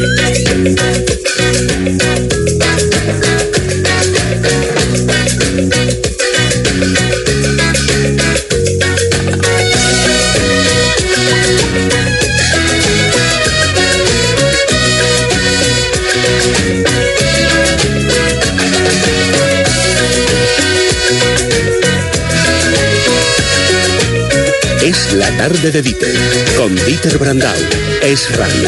Es la tarde de Dieter, con Dieter Brandau. Es radio.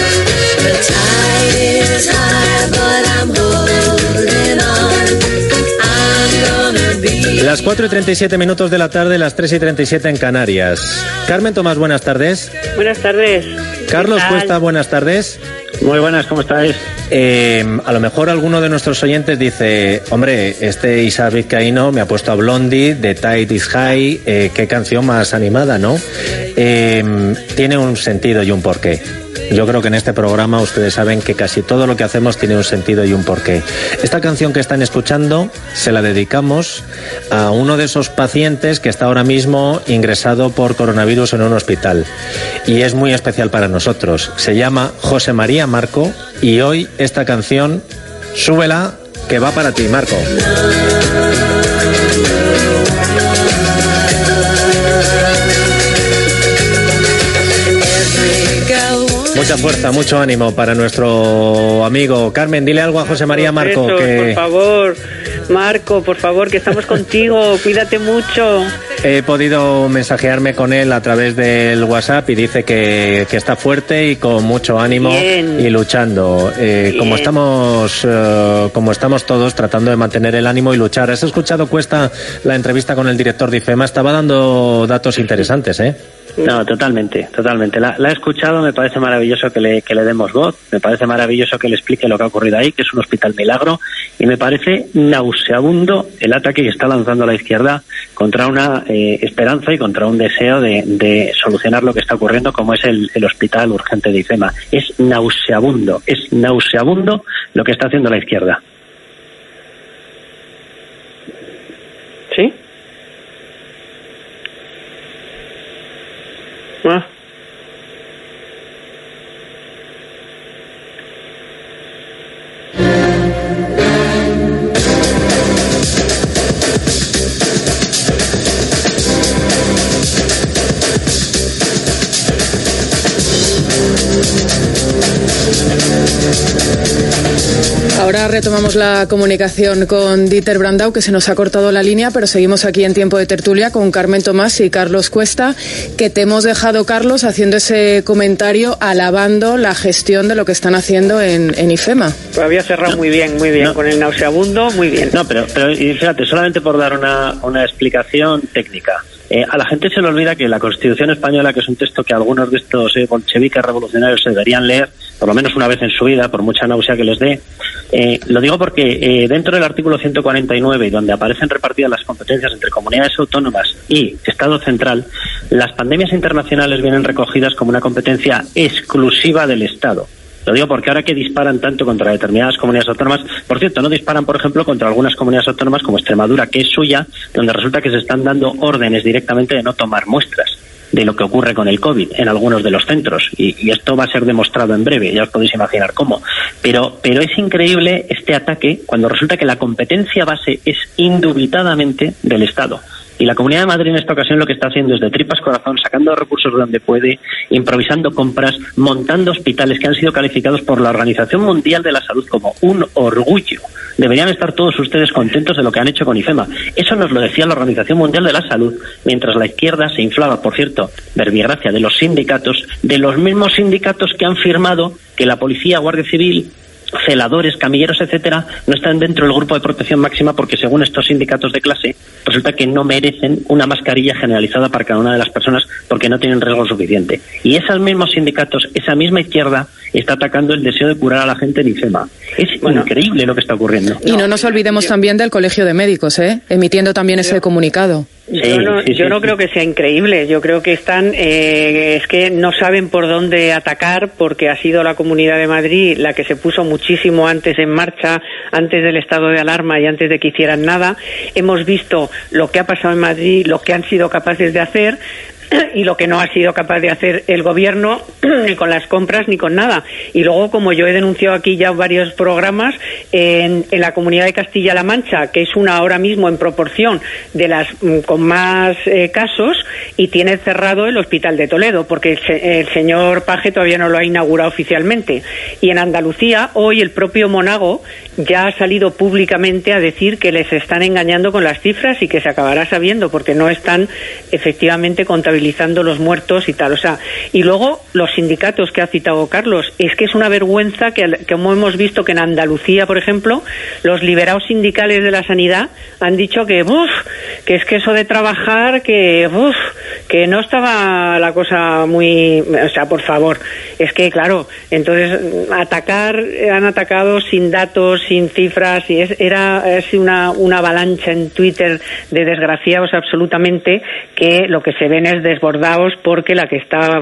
Las 4:37 de la tarde, las 3:37 en Canarias. Carmen Tomás, buenas tardes. Buenas tardes. Carlos Cuesta, buenas tardes. Muy buenas, ¿cómo estáis? A lo mejor alguno de nuestros oyentes dice, hombre, este Isaac Vizcaíno me ha puesto a Blondie, The Tide is High, qué canción más animada, ¿no? Tiene un sentido y un porqué. Yo creo que en este programa ustedes saben que casi todo lo que hacemos tiene un sentido y un porqué. Esta canción que están escuchando se la dedicamos a uno de esos pacientes que está ahora mismo ingresado por coronavirus en un hospital. Y es muy especial para nosotros. Se llama José María Marco y hoy esta canción, súbela, que va para ti, Marco. Mucha fuerza, mucho ánimo para nuestro amigo. Carmen, dile algo a José María Marco. Por favor, Marco, por favor, que estamos contigo, cuídate mucho. He podido mensajearme con él a través del WhatsApp y dice que está fuerte y con mucho ánimo. Bien. Y luchando. Como estamos todos tratando de mantener el ánimo y luchar. ¿Has escuchado, Cuesta, la entrevista con el director de IFEMA? Estaba dando datos interesantes, ¿eh? No, totalmente. La he escuchado, me parece maravilloso que le demos voz, me parece maravilloso que le explique lo que ha ocurrido ahí, que es un hospital milagro, y me parece nauseabundo el ataque que está lanzando la izquierda contra una esperanza y contra un deseo de solucionar lo que está ocurriendo, como es el hospital urgente de IFEMA. Es nauseabundo lo que está haciendo la izquierda. ¿Sí? Ah. Ahora retomamos la comunicación con Dieter Brandau, que se nos ha cortado la línea, pero seguimos aquí en tiempo de tertulia con Carmen Tomás y Carlos Cuesta, que te hemos dejado, Carlos, haciendo ese comentario alabando la gestión de lo que están haciendo en IFEMA. Pues había cerrado muy bien, con el nauseabundo, muy bien. No, pero y fíjate, solamente por dar una explicación técnica. A la gente se le olvida que la Constitución española, que es un texto que algunos de estos bolcheviques revolucionarios se deberían leer, por lo menos una vez en su vida, por mucha náusea que les dé, lo digo porque dentro del artículo 149, donde aparecen repartidas las competencias entre comunidades autónomas y Estado central, las pandemias internacionales vienen recogidas como una competencia exclusiva del Estado. Lo digo porque ahora que disparan tanto contra determinadas comunidades autónomas, por cierto, no disparan, por ejemplo, contra algunas comunidades autónomas como Extremadura, que es suya, donde resulta que se están dando órdenes directamente de no tomar muestras de lo que ocurre con el COVID en algunos de los centros. Y esto va a ser demostrado en breve, ya os podéis imaginar cómo. Pero es increíble este ataque cuando resulta que la competencia base es indubitadamente del Estado. Y la Comunidad de Madrid en esta ocasión lo que está haciendo es de tripas corazón, sacando recursos de donde puede, improvisando compras, montando hospitales que han sido calificados por la Organización Mundial de la Salud como un orgullo. Deberían estar todos ustedes contentos de lo que han hecho con IFEMA. Eso nos lo decía la Organización Mundial de la Salud, mientras la izquierda se inflaba, por cierto, verbigracia de los sindicatos, de los mismos sindicatos que han firmado que la policía, Guardia Civil, celadores, camilleros, etcétera, no están dentro del grupo de protección máxima porque, según estos sindicatos de clase, resulta que no merecen una mascarilla generalizada para cada una de las personas porque no tienen riesgo suficiente. Y esos mismos sindicatos, esa misma izquierda, está atacando el deseo de curar a la gente en IFEMA. Es increíble lo que está está ocurriendo. Y no nos olvidemos también del Colegio de Médicos, emitiendo también ese comunicado. Yo no creo que sea increíble. Yo creo que están, es que no saben por dónde atacar, porque ha sido la Comunidad de Madrid la que se puso muchísimo antes en marcha, antes del estado de alarma y antes de que hicieran nada. Hemos visto lo que ha pasado en Madrid, lo que han sido capaces de hacer. y lo que no ha sido capaz de hacer el gobierno, ni con las compras ni con nada. Y luego, como yo he denunciado aquí ya varios programas, en la Comunidad de Castilla-La Mancha, que es una ahora mismo en proporción de las con más casos, y tiene cerrado el Hospital de Toledo, porque el señor Paje todavía no lo ha inaugurado oficialmente. Y en Andalucía, hoy el propio Monago ya ha salido públicamente a decir que les están engañando con las cifras y que se acabará sabiendo, porque no están efectivamente contabilizando los muertos y tal. O sea, y luego los sindicatos que ha citado Carlos, es que es una vergüenza que como hemos visto que en Andalucía, por ejemplo, los liberados sindicales de la sanidad han dicho que es que eso de trabajar, que no estaba la cosa muy... O sea, por favor, es que claro, entonces han atacado sin datos, sin cifras, y es una avalancha en Twitter de desgraciados absolutamente, que lo que se ven es desbordados, porque la que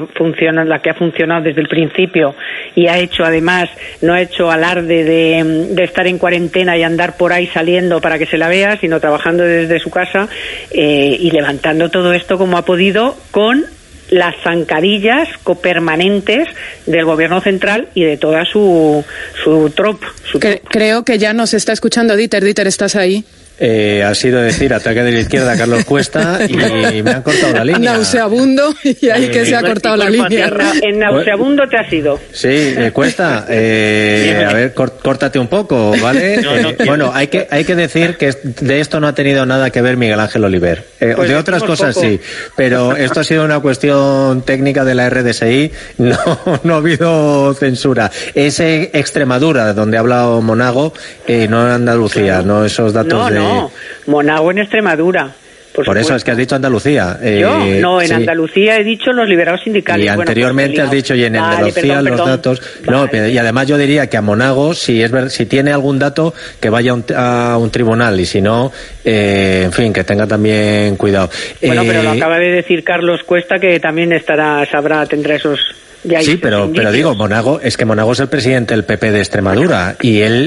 ha funcionado desde el principio y ha hecho, además, no ha hecho alarde de estar en cuarentena y andar por ahí saliendo para que se la vea, sino trabajando desde su casa y levantando todo esto como ha podido, con las zancadillas permanentes del gobierno central y de toda su tropa. Creo que ya nos está escuchando Dieter. Dieter, ¿estás ahí? Ha sido decir ataque de la izquierda a Carlos Cuesta y me han cortado la línea. Nauseabundo, y ahí que se ha cortado la línea. En nauseabundo te has ido. Sí, Cuesta, a ver, córtate un poco, ¿vale? Bueno, hay que decir que de esto no ha tenido nada que ver Miguel Ángel Oliver. Pues de otras cosas sí, pero esto ha sido una cuestión técnica de la RDSI, no ha habido censura. Es Extremadura, donde ha hablado Monago, no en Andalucía, no esos datos No, Monago en Extremadura. Por eso es que has dicho Andalucía. En sí. Andalucía he dicho los liberados sindicales. Y anteriormente has dicho, y en Andalucía los datos. Vale. No, y además yo diría que a Monago, si tiene algún dato, que vaya a un tribunal, y si no, en fin, que tenga también cuidado. Bueno, pero lo acaba de decir Carlos Cuesta, que también tendrá esos... Sí, pero digo, Monago es el presidente del PP de Extremadura, y él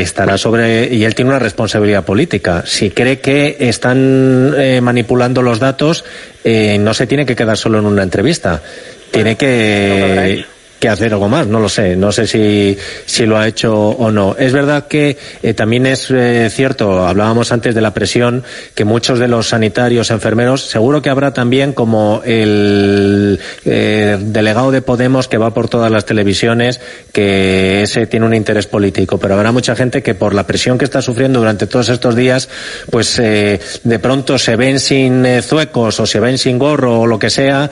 y él tiene una responsabilidad política. Si cree que están manipulando los datos, no se tiene que quedar solo en una entrevista. Tiene que hacer algo más, no lo sé. No sé si lo ha hecho o no. Es verdad que también es cierto, hablábamos antes de la presión, que muchos de los sanitarios, enfermeros, seguro que habrá también, como el delegado de Podemos que va por todas las televisiones, que ese tiene un interés político, pero habrá mucha gente que, por la presión que está sufriendo durante todos estos días, pues de pronto se ven sin zuecos o se ven sin gorro o lo que sea,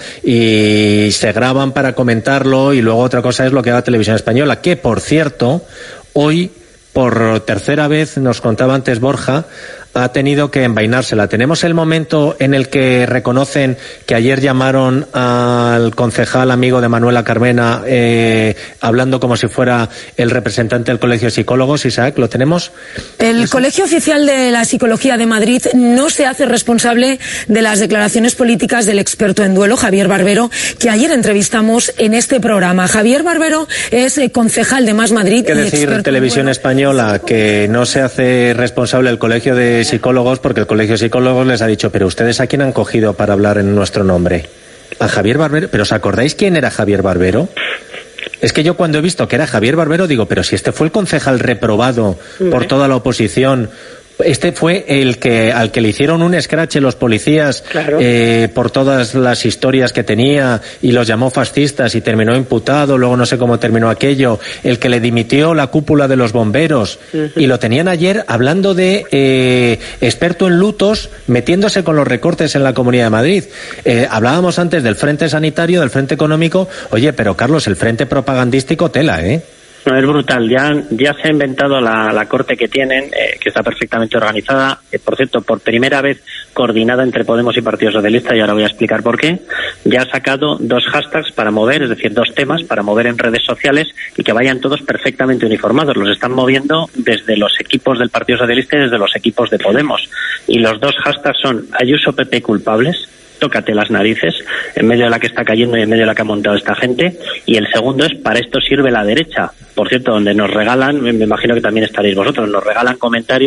y se graban para comentarlo. Y luego otra cosa es lo que haga Televisión Española, que, por cierto, hoy, por tercera vez, nos contaba antes Borja, ha tenido que envainársela. Tenemos el momento en el que reconocen que ayer llamaron al concejal amigo de Manuela Carmena, hablando como si fuera el representante del Colegio de Psicólogos. Isaac, ¿lo tenemos? El Colegio Oficial de la Psicología de Madrid no se hace responsable de las declaraciones políticas del experto en duelo, Javier Barbero, que ayer entrevistamos en este programa. Javier Barbero es concejal de Más Madrid. ¿Qué decir Televisión Española? Que no se hace responsable el Colegio de Psicólogos, porque el Colegio de Psicólogos les ha dicho: pero ustedes, ¿a quién han cogido para hablar en nuestro nombre? A Javier Barbero. ¿Pero os acordáis quién era Javier Barbero? Es que yo, cuando he visto que era Javier Barbero, digo, pero si este fue el concejal reprobado por toda la oposición, este fue al que le hicieron un escrache los policías, claro, por todas las historias que tenía, y los llamó fascistas y terminó imputado. Luego no sé cómo terminó aquello. El que le dimitió la cúpula de los bomberos, y lo tenían ayer hablando de experto en lutos, metiéndose con los recortes en la Comunidad de Madrid. Hablábamos antes del frente sanitario, del frente económico. Oye, pero Carlos, el frente propagandístico, tela, No, es brutal. Ya se ha inventado la corte que tienen, que está perfectamente organizada, por cierto, por primera vez coordinada entre Podemos y Partido Socialista, y ahora voy a explicar por qué. Ya ha sacado 2 hashtags para mover, es decir, 2 temas para mover en redes sociales, y que vayan todos perfectamente uniformados. Los están moviendo desde los equipos del Partido Socialista y desde los equipos de Podemos. Y los 2 hashtags son Ayuso PP culpables, tócate las narices, en medio de la que está cayendo y en medio de la que ha montado esta gente. Y el segundo es: para esto sirve la derecha. Por cierto, donde nos regalan, me imagino que también estaréis vosotros, nos regalan comentarios y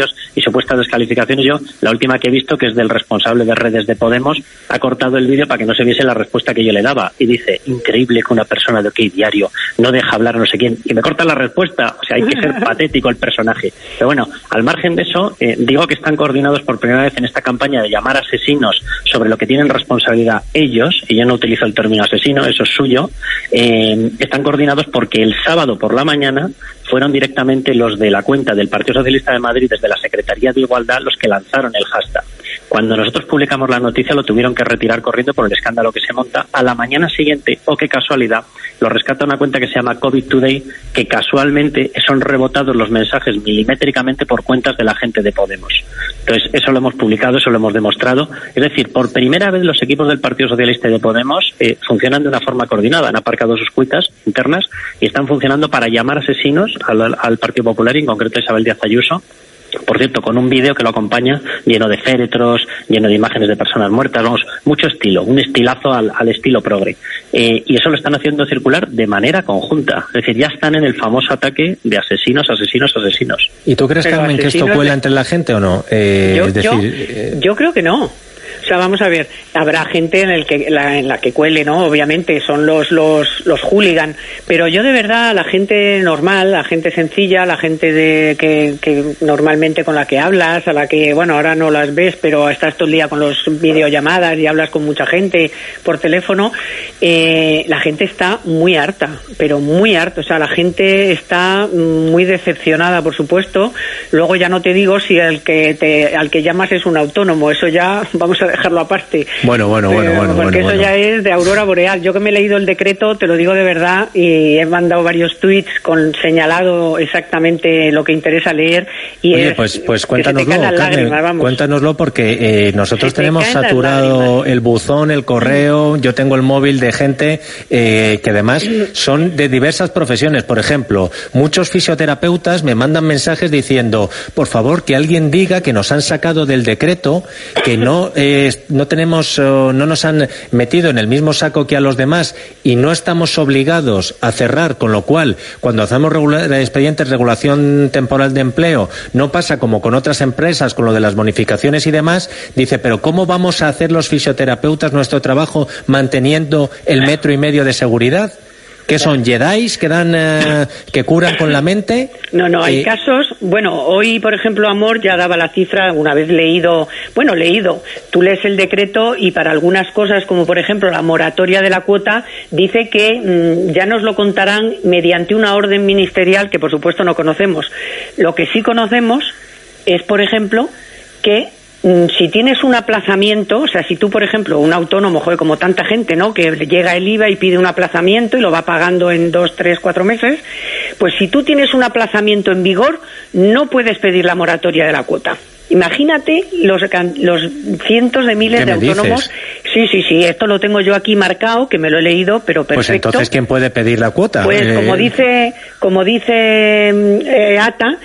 supuestas descalificaciones. Yo, la última que he visto, que es del responsable de redes de Podemos, ha cortado el vídeo para que no se viese la respuesta que yo le daba. Y dice, increíble que una persona de OK Diario no deja hablar a no sé quién. Y me corta la respuesta. O sea, hay que ser patético el personaje. Pero bueno, al margen de eso, digo que están coordinados por primera vez en esta campaña de llamar asesinos sobre lo que tienen responsabilidad ellos, y yo no utilizo el término asesino, eso es suyo. Están coordinados porque el sábado por la mañana fueron directamente los de la cuenta del Partido Socialista de Madrid desde la Secretaría de Igualdad los que lanzaron el hashtag. Cuando nosotros publicamos la noticia lo tuvieron que retirar corriendo por el escándalo que se monta. A la mañana siguiente, oh qué casualidad, lo rescata una cuenta que se llama COVID Today, que casualmente son rebotados los mensajes milimétricamente por cuentas de la gente de Podemos. Entonces, eso lo hemos publicado, eso lo hemos demostrado. Es decir, por primera vez los equipos del Partido Socialista y de Podemos funcionan de una forma coordinada. Han aparcado sus cuitas internas y están funcionando para llamar asesinos al Partido Popular, y en concreto a Isabel Díaz Ayuso. Por cierto, con un vídeo que lo acompaña lleno de féretros, lleno de imágenes de personas muertas, vamos, mucho estilo, un estilazo al estilo progre. Y eso lo están haciendo circular de manera conjunta. Es decir, ya están en el famoso ataque de asesinos. ¿Y tú crees, Carmen, que esto cuela entre la gente o no? Yo creo que no. O sea, vamos a ver, habrá gente en la que cuele, ¿no? Obviamente, son los hooligan, pero yo de verdad, la gente normal, la gente sencilla, la gente que normalmente con la que hablas, a la que, bueno, ahora no las ves, pero estás todo el día con los videollamadas y hablas con mucha gente por teléfono, la gente está muy harta, pero muy harta. O sea, la gente está muy decepcionada, por supuesto. Luego ya no te digo si al que llamas es un autónomo, eso ya vamos a dejarlo aparte. Bueno. Porque eso ya es de aurora boreal. Yo que me he leído el decreto, te lo digo de verdad, y he mandado varios tweets con señalado exactamente lo que interesa leer. Y oye, pues cuéntanoslo, Carmen, cuéntanoslo, porque nosotros tenemos saturado el buzón, el correo. Yo tengo el móvil de gente que además son de diversas profesiones. Por ejemplo, muchos fisioterapeutas me mandan mensajes diciendo, por favor, que alguien diga que nos han sacado del decreto, que no nos han metido en el mismo saco que a los demás y no estamos obligados a cerrar, con lo cual cuando hacemos expedientes de regulación temporal de empleo no pasa como con otras empresas, con lo de las bonificaciones y demás. Dice, pero ¿cómo vamos a hacer los fisioterapeutas nuestro trabajo manteniendo el 1,5 metros de seguridad? ¿Qué son, jedis que curan con la mente? No, hay casos. Bueno, hoy, por ejemplo, Amor ya daba la cifra, una vez leído, tú lees el decreto y para algunas cosas, como por ejemplo la moratoria de la cuota, dice que ya nos lo contarán mediante una orden ministerial que por supuesto no conocemos. Lo que sí conocemos es, por ejemplo, que si tienes un aplazamiento, o sea, si tú, por ejemplo, un autónomo, como tanta gente, ¿no?, que llega el IVA y pide un aplazamiento y lo va pagando en 2, 3, 4 meses, pues si tú tienes un aplazamiento en vigor, no puedes pedir la moratoria de la cuota. Imagínate los cientos de miles de autónomos. Dices? Sí, esto lo tengo yo aquí marcado, que me lo he leído, pero perfecto. Pues entonces, ¿quién puede pedir la cuota? Pues como dice ATA,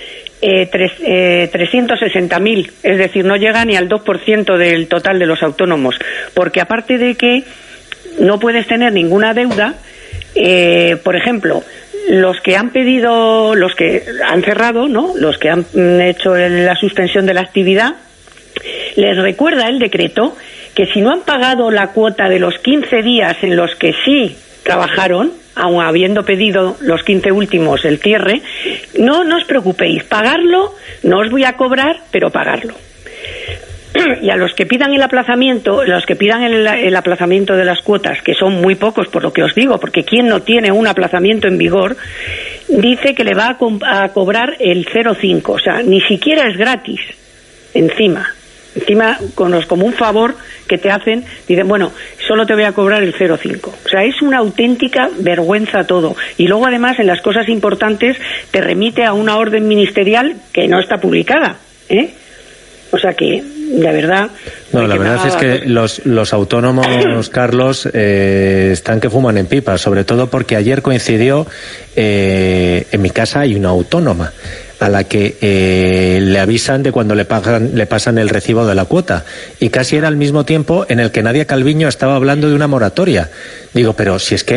360.000, es decir, no llega ni al 2% del total de los autónomos, porque aparte de que no puedes tener ninguna deuda, por ejemplo, los que han pedido, los que han cerrado, ¿no?, los que han hecho la suspensión de la actividad, les recuerda el decreto que si no han pagado la cuota de los 15 días en los que sí trabajaron, aun habiendo pedido los 15 últimos el cierre, no os preocupéis, pagarlo, no os voy a cobrar, pero pagarlo. Y a los que pidan el aplazamiento, el aplazamiento de las cuotas, que son muy pocos por lo que os digo, porque quien no tiene un aplazamiento en vigor, dice que le va a cobrar el 0,5, o sea, ni siquiera es gratis, encima como un favor que te hacen, dicen, bueno, solo te voy a cobrar el 0,5. O sea, es una auténtica vergüenza todo. Y luego, además, en las cosas importantes, te remite a una orden ministerial que no está publicada, O sea que, de verdad... No, la verdad es que los autónomos, Carlos, están que fuman en pipa, sobre todo porque ayer coincidió, en mi casa hay una autónoma a la que le avisan de cuando le pasan el recibo de la cuota, y casi era al mismo tiempo en el que Nadia Calviño estaba hablando de una moratoria. Digo, pero si es que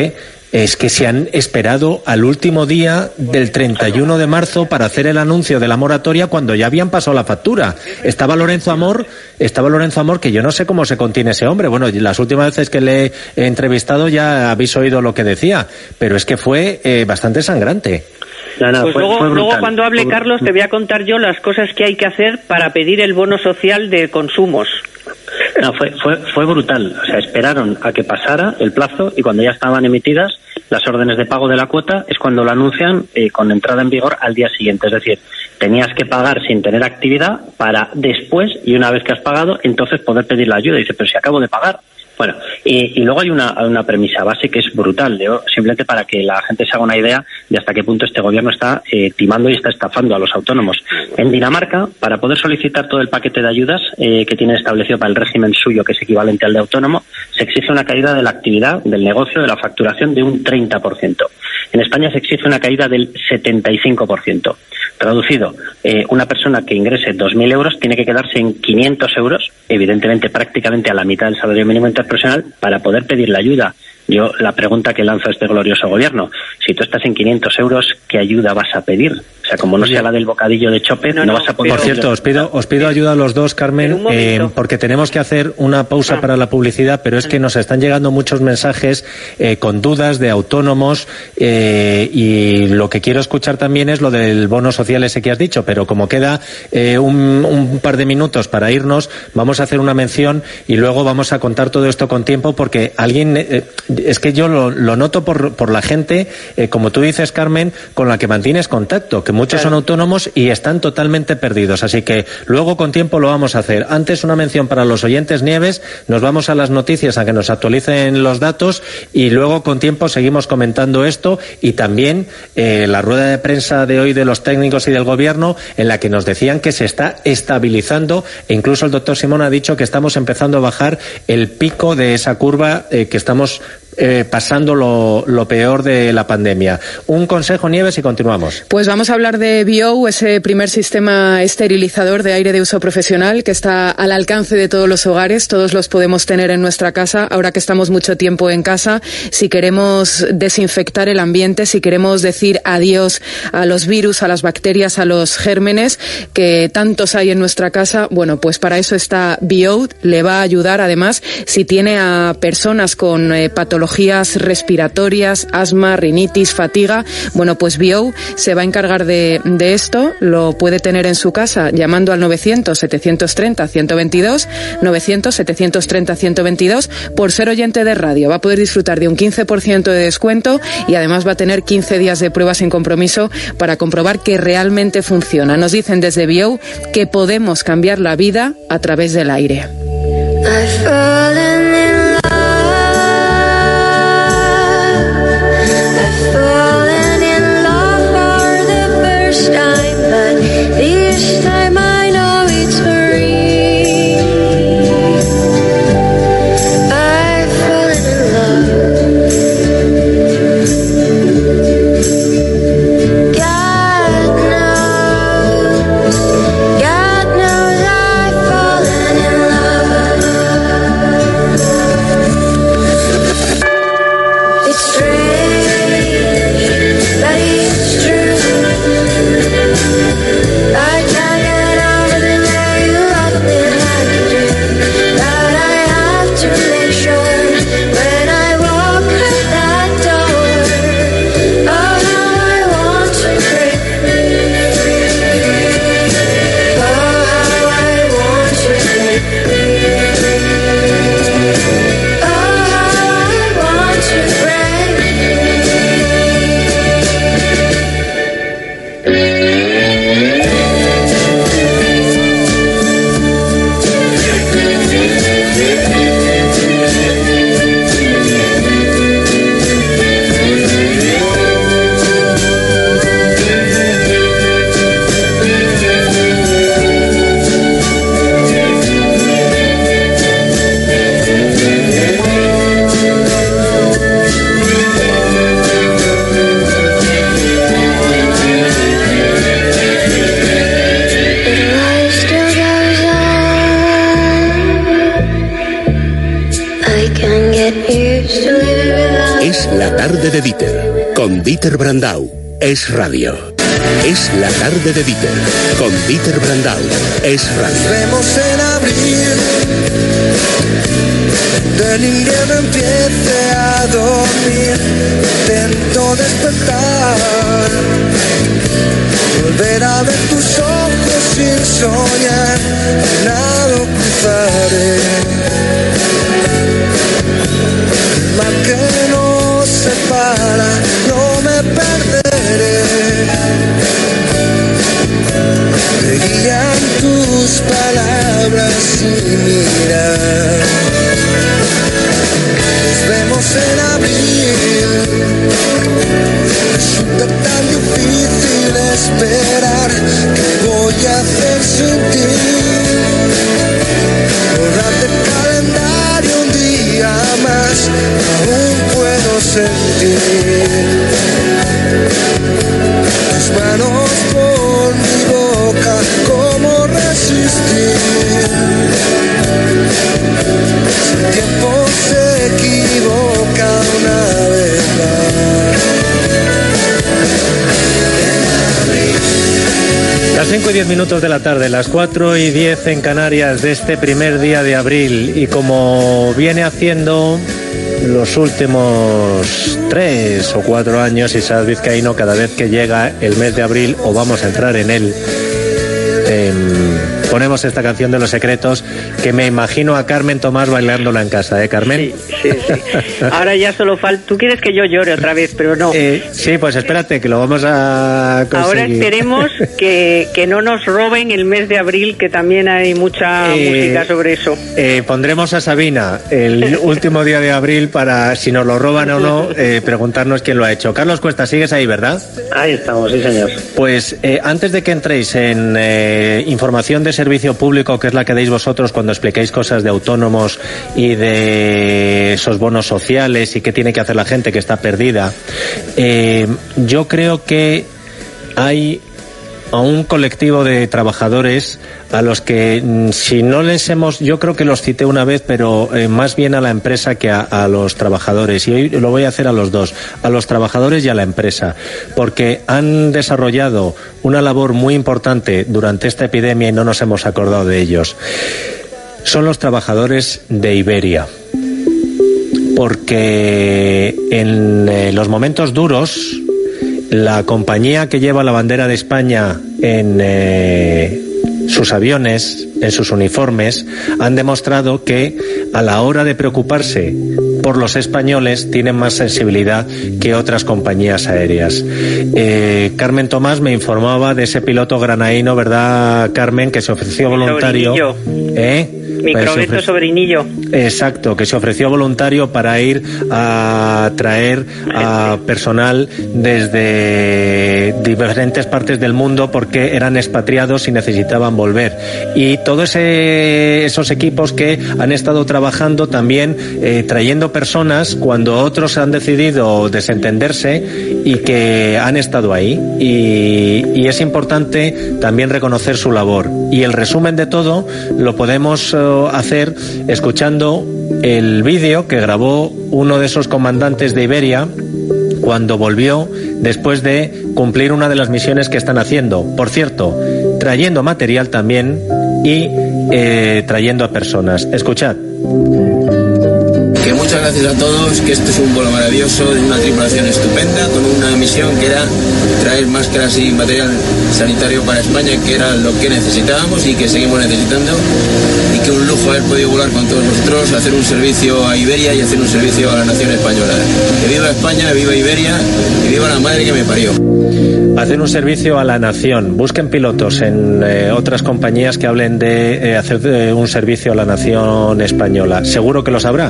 es que se han esperado al último día del 31 de marzo para hacer el anuncio de la moratoria cuando ya habían pasado la factura. Estaba Lorenzo Amor, que yo no sé cómo se contiene ese hombre. Bueno, las últimas veces que le he entrevistado ya habéis oído lo que decía, pero es que fue bastante sangrante. No, pues fue luego cuando hable Carlos te voy a contar yo las cosas que hay que hacer para pedir el bono social de consumos. No, fue brutal. O sea, esperaron a que pasara el plazo y cuando ya estaban emitidas las órdenes de pago de la cuota es cuando lo anuncian con entrada en vigor al día siguiente. Es decir, tenías que pagar sin tener actividad para después, y una vez que has pagado, entonces poder pedir la ayuda. Y dice, pero si acabo de pagar. Bueno, y luego hay una premisa base que es brutal, simplemente para que la gente se haga una idea de hasta qué punto este gobierno está timando y está estafando a los autónomos. En Dinamarca, para poder solicitar todo el paquete de ayudas que tienen establecido para el régimen suyo, que es equivalente al de autónomo, se exige una caída de la actividad, del negocio, de la facturación de un 30%. En España se exige una caída del 75%. Traducido, una persona que ingrese 2.000 euros tiene que quedarse en 500 euros, evidentemente prácticamente a la mitad del salario mínimo interprofesional, para poder pedir la ayuda. Yo, la pregunta que lanzo a este glorioso gobierno, si tú estás en 500 euros, ¿qué ayuda vas a pedir? O sea, como no sea la del bocadillo de chope, no vas a poder... Por cierto, os pido ayuda a los dos, Carmen, porque tenemos que hacer una pausa para la publicidad, pero es que nos están llegando muchos mensajes con dudas de autónomos y lo que quiero escuchar también es lo del bono social ese que has dicho, pero como queda un par de minutos para irnos, vamos a hacer una mención y luego vamos a contar todo esto con tiempo porque alguien... es que yo lo noto por la gente, como tú dices, Carmen, con la que mantienes contacto, que muchos son autónomos y están totalmente perdidos. Así que luego con tiempo lo vamos a hacer. Antes una mención para los oyentes, Nieves, nos vamos a las noticias a que nos actualicen los datos y luego con tiempo seguimos comentando esto y también la rueda de prensa de hoy de los técnicos y del gobierno en la que nos decían que se está estabilizando e incluso el doctor Simón ha dicho que estamos empezando a bajar el pico de esa curva que estamos pasando lo peor de la pandemia. Un consejo, Nieves, y continuamos. Pues vamos a hablar de Bio, ese primer sistema esterilizador de aire de uso profesional que está al alcance de todos los hogares. Todos los podemos tener en nuestra casa, ahora que estamos mucho tiempo en casa. Si queremos desinfectar el ambiente, si queremos decir adiós a los virus, a las bacterias, a los gérmenes que tantos hay en nuestra casa, bueno, pues para eso está Bio. Le va a ayudar, además, si tiene a personas con patologías respiratorias, asma, rinitis, fatiga. Bueno, pues Bio se va a encargar de esto. Lo puede tener en su casa llamando al 900-730-122, 900-730-122, por ser oyente de radio. Va a poder disfrutar de un 15% de descuento y además va a tener 15 días de prueba sin compromiso para comprobar que realmente funciona. Nos dicen desde Bio que podemos cambiar la vida a través del aire. Dieter Brandau. Es radio. Es la tarde de Dieter. Con Dieter Brandau. Es radio. Nos vemos en abril. Del invierno empiece a dormir. Intento despertar. Volver a ver tus ojos sin soñar. Nado cruzaré. El mar que nos separa, no me perderé. Me guían tus palabras y mirar. Nos vemos en abril. Resulta tan difícil esperar. ¿Qué voy a hacer sin ti? Borrarte el calendario un día más. Aún puedo sentir tus manos por mi boca. ¿Cómo resistir? Si el tiempo se equivoca una vez más. Las 5:10 de la tarde, las 4:10 en Canarias de este primer día de abril, y como viene haciendo los últimos 3 o 4 años, Isaac Vizcaíno, cada vez que llega el mes de abril, o vamos a entrar en él, ponemos esta canción de Los Secretos, que me imagino a Carmen Tomás bailándola en casa, ¿eh, Carmen? Sí. Ahora ya solo falta... Tú quieres que yo llore otra vez, pero no. Sí, pues espérate, que lo vamos a conseguir. Ahora esperemos que no nos roben el mes de abril, que también hay mucha música sobre eso. Pondremos a Sabina el último día de abril para, si nos lo roban o no, preguntarnos quién lo ha hecho. Carlos Cuesta, sigues ahí, ¿verdad? Ahí estamos, sí, señor. Pues antes de que entréis en información de servicio público, que es la que deis vosotros cuando explicáis cosas de autónomos y de esos bonos sociales y qué tiene que hacer la gente que está perdida, yo creo que hay a un colectivo de trabajadores a los que, si no les hemos, yo creo que los cité una vez, pero más bien a la empresa que a los trabajadores, y hoy lo voy a hacer a los dos, a los trabajadores y a la empresa, porque han desarrollado una labor muy importante durante esta epidemia y no nos hemos acordado de ellos. Son los trabajadores de Iberia, porque en los momentos duros, la compañía que lleva la bandera de España en sus aviones, en sus uniformes, han demostrado que a la hora de preocuparse por los españoles tienen más sensibilidad que otras compañías aéreas. Carmen Tomás me informaba de ese piloto granaíno, ¿verdad, Carmen?, que se ofreció voluntario. Microbeto Sobrinillo. Exacto, que se ofreció voluntario para ir a traer a personal desde diferentes partes del mundo porque eran expatriados y necesitaban volver. Y todos esos equipos que han estado trabajando también trayendo personas cuando otros han decidido desentenderse y que han estado ahí. Y es importante también reconocer su labor. Y el resumen de todo lo podemos hacer escuchando el vídeo que grabó uno de esos comandantes de Iberia cuando volvió después de cumplir una de las misiones que están haciendo. Por cierto, trayendo material también y trayendo a personas. Escuchad. Que muchas gracias a todos, que este es un vuelo maravilloso de una tripulación estupenda con una misión que era traer máscaras y material sanitario para España, que era lo que necesitábamos y que seguimos necesitando, y que un lujo haber podido volar con todos vosotros, hacer un servicio a Iberia y hacer un servicio a la nación española. Que viva España, viva Iberia y viva la madre que me parió. Hacer un servicio a la nación. Busquen pilotos en otras compañías que hablen de hacer un servicio a la nación española. Seguro que los habrá.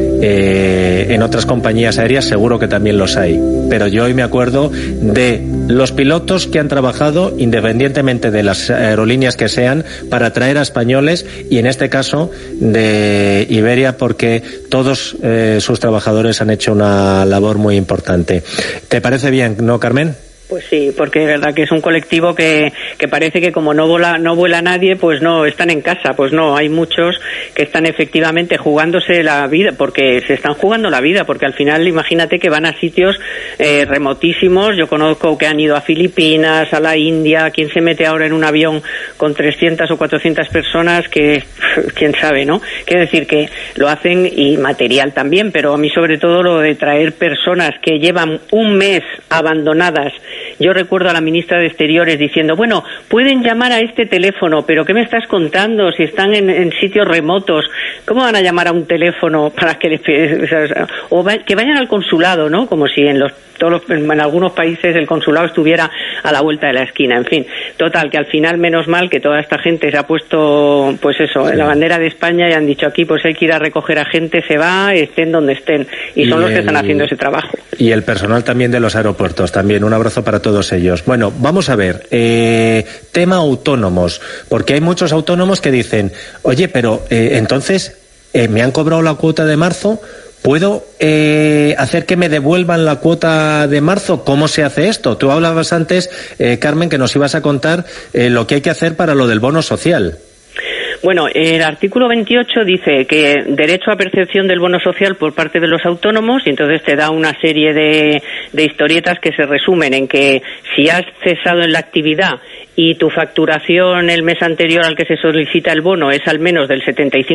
En otras compañías aéreas seguro que también los hay. Pero yo hoy me acuerdo de los pilotos que han trabajado, independientemente de las aerolíneas que sean, para traer a españoles, y en este caso de Iberia, porque todos sus trabajadores han hecho una labor muy importante. ¿Te parece bien, no, Carmen? Pues sí, porque es verdad que es un colectivo que parece que como no vuela nadie, pues no, están en casa. Pues no, hay muchos que están efectivamente jugándose la vida, porque se están jugando la vida, porque al final imagínate que van a sitios remotísimos. Yo conozco que han ido a Filipinas, a la India. ¿Quién se mete ahora en un avión con 300 o 400 personas? Que quién sabe, ¿no? Quiero decir que lo hacen, y material también, pero a mí sobre todo lo de traer personas que llevan un mes abandonadas. Yo recuerdo a la ministra de Exteriores diciendo, bueno, pueden llamar a este teléfono, pero ¿qué me estás contando? Si están en sitios remotos, ¿cómo van a llamar a un teléfono para que que vayan al consulado, ¿no? Como si en algunos países el consulado estuviera a la vuelta de la esquina. En fin, total, que al final, menos mal que toda esta gente se ha puesto, pues eso, en la bandera de España, y han dicho aquí, pues hay que ir a recoger a gente, se va, estén donde estén, y son los que están haciendo ese trabajo. Y el personal también de los aeropuertos, también un abrazo para todos ellos. Bueno, vamos a ver, tema autónomos, porque hay muchos autónomos que dicen, oye, pero entonces me han cobrado la cuota de marzo, ¿puedo hacer que me devuelvan la cuota de marzo? ¿Cómo se hace esto? Tú hablabas antes, Carmen, que nos ibas a contar lo que hay que hacer para lo del bono social. Bueno, el artículo 28 dice que derecho a percepción del bono social por parte de los autónomos, y entonces te da una serie de historietas que se resumen en que si has cesado en la actividad y tu facturación el mes anterior al que se solicita el bono es al menos del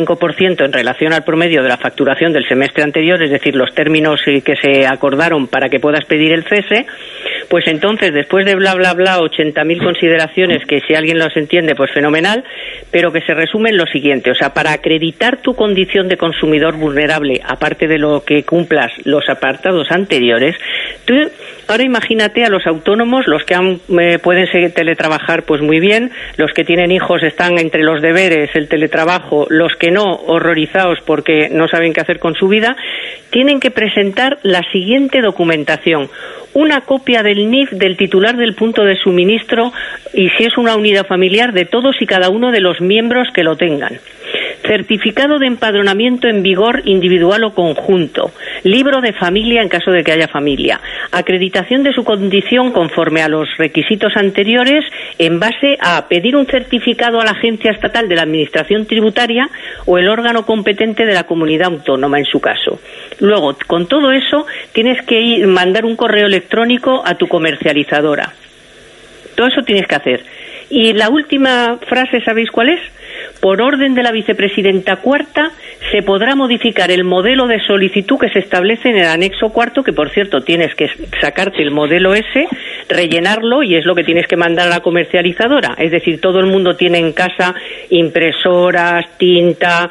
75% en relación al promedio de la facturación del semestre anterior, es decir, los términos que se acordaron para que puedas pedir el cese, pues entonces, después de bla, bla, bla, 80.000 consideraciones, que si alguien los entiende, pues fenomenal, pero que se resumen lo siguiente, o sea, para acreditar tu condición de consumidor vulnerable, aparte de lo que cumplas los apartados anteriores, tú ahora imagínate a los autónomos, los que pueden teletrabajar, pues muy bien, los que tienen hijos están entre los deberes, el teletrabajo, los que no, horrorizados porque no saben qué hacer con su vida, tienen que presentar la siguiente documentación: una copia del NIF del titular del punto de suministro, y si es una unidad familiar, de todos y cada uno de los miembros que lo tengan. Certificado de empadronamiento en vigor individual o conjunto, libro de familia en caso de que haya familia, acreditación de su condición conforme a los requisitos anteriores en base a pedir un certificado a la Agencia Estatal de la Administración Tributaria o el órgano competente de la comunidad autónoma en su caso. Luego, con todo eso, tienes que mandar un correo electrónico a tu comercializadora. Todo eso tienes que hacer. Y la última frase, ¿sabéis cuál es? Por orden de la vicepresidenta cuarta, se podrá modificar el modelo de solicitud que se establece en el anexo cuarto, que por cierto tienes que sacarte el modelo ese, rellenarlo, y es lo que tienes que mandar a la comercializadora. Es decir, todo el mundo tiene en casa impresoras, tinta,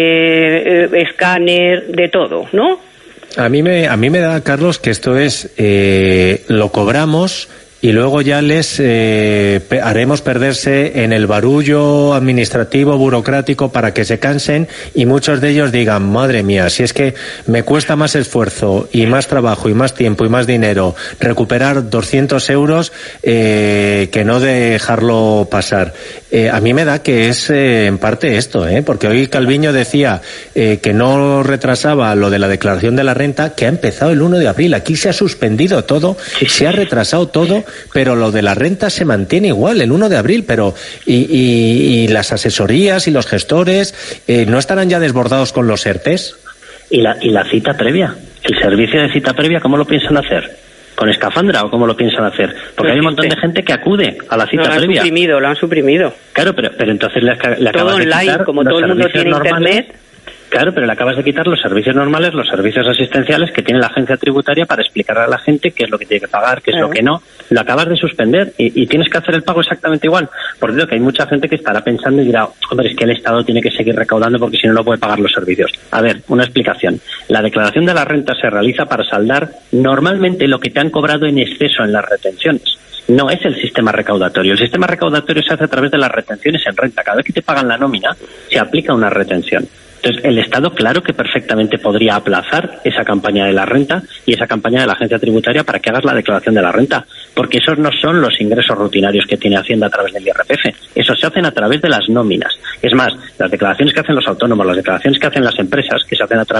escáner, de todo, ¿no? A mí me da, Carlos, que esto es, lo cobramos y luego ya les haremos perderse en el barullo administrativo, burocrático, para que se cansen y muchos de ellos digan, madre mía, si es que me cuesta más esfuerzo y más trabajo y más tiempo y más dinero recuperar 200 euros que no dejarlo pasar. A mí me da que es en parte esto, porque hoy Calviño decía que no retrasaba lo de la declaración de la renta, que ha empezado el 1 de abril. Aquí se ha suspendido todo, se ha retrasado todo, pero lo de la renta se mantiene igual el 1 de abril, pero y las asesorías y los gestores ¿no estarán ya desbordados con los ERTEs? Y la cita previa, el servicio de cita previa, ¿cómo lo piensan hacer? ¿Con escafandra o cómo lo piensan hacer? Porque pues hay un montón de gente que acude a la cita previa. Lo han suprimido. Claro, pero entonces le acabas todo de online, quitar como todo el mundo tiene internet. Claro, pero le acabas de quitar los servicios normales, los servicios asistenciales que tiene la agencia tributaria para explicarle a la gente qué es lo que tiene que pagar, qué es lo que no. Lo acabas de suspender y tienes que hacer el pago exactamente igual. Por cierto, que hay mucha gente que estará pensando y dirá, hombre, es que el Estado tiene que seguir recaudando porque si no, no puede pagar los servicios. A ver, una explicación. La declaración de la renta se realiza para saldar normalmente lo que te han cobrado en exceso en las retenciones. No es el sistema recaudatorio. El sistema recaudatorio se hace a través de las retenciones en renta. Cada vez que te pagan la nómina, se aplica una retención. Entonces, el Estado, claro que perfectamente podría aplazar esa campaña de la renta y esa campaña de la agencia tributaria para que hagas la declaración de la renta, porque esos no son los ingresos rutinarios que tiene Hacienda a través del IRPF. Esos se hacen a través de las nóminas. Es más, las declaraciones que hacen los autónomos, las declaraciones que hacen las empresas, que se hacen a través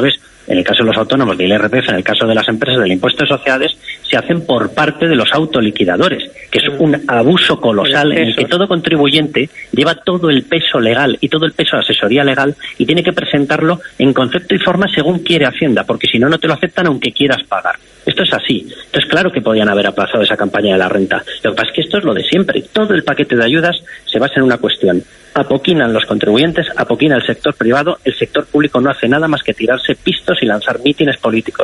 en el caso de los autónomos del IRPF, en el caso de las empresas del impuesto de sociedades, se hacen por parte de los autoliquidadores, que es un abuso colosal en el que todo contribuyente lleva todo el peso legal y todo el peso de asesoría legal y tiene que presentarlo en concepto y forma según quiere Hacienda, porque si no, no te lo aceptan aunque quieras pagar. Esto es así. Entonces, claro que podían haber aplazado esa campaña de la renta. Lo que pasa es que esto es lo de siempre. Todo el paquete de ayudas se basa en una cuestión. Apoquinan los contribuyentes, apoquina el sector privado, el sector público no hace nada más que tirarse pistos y lanzar mítines políticos.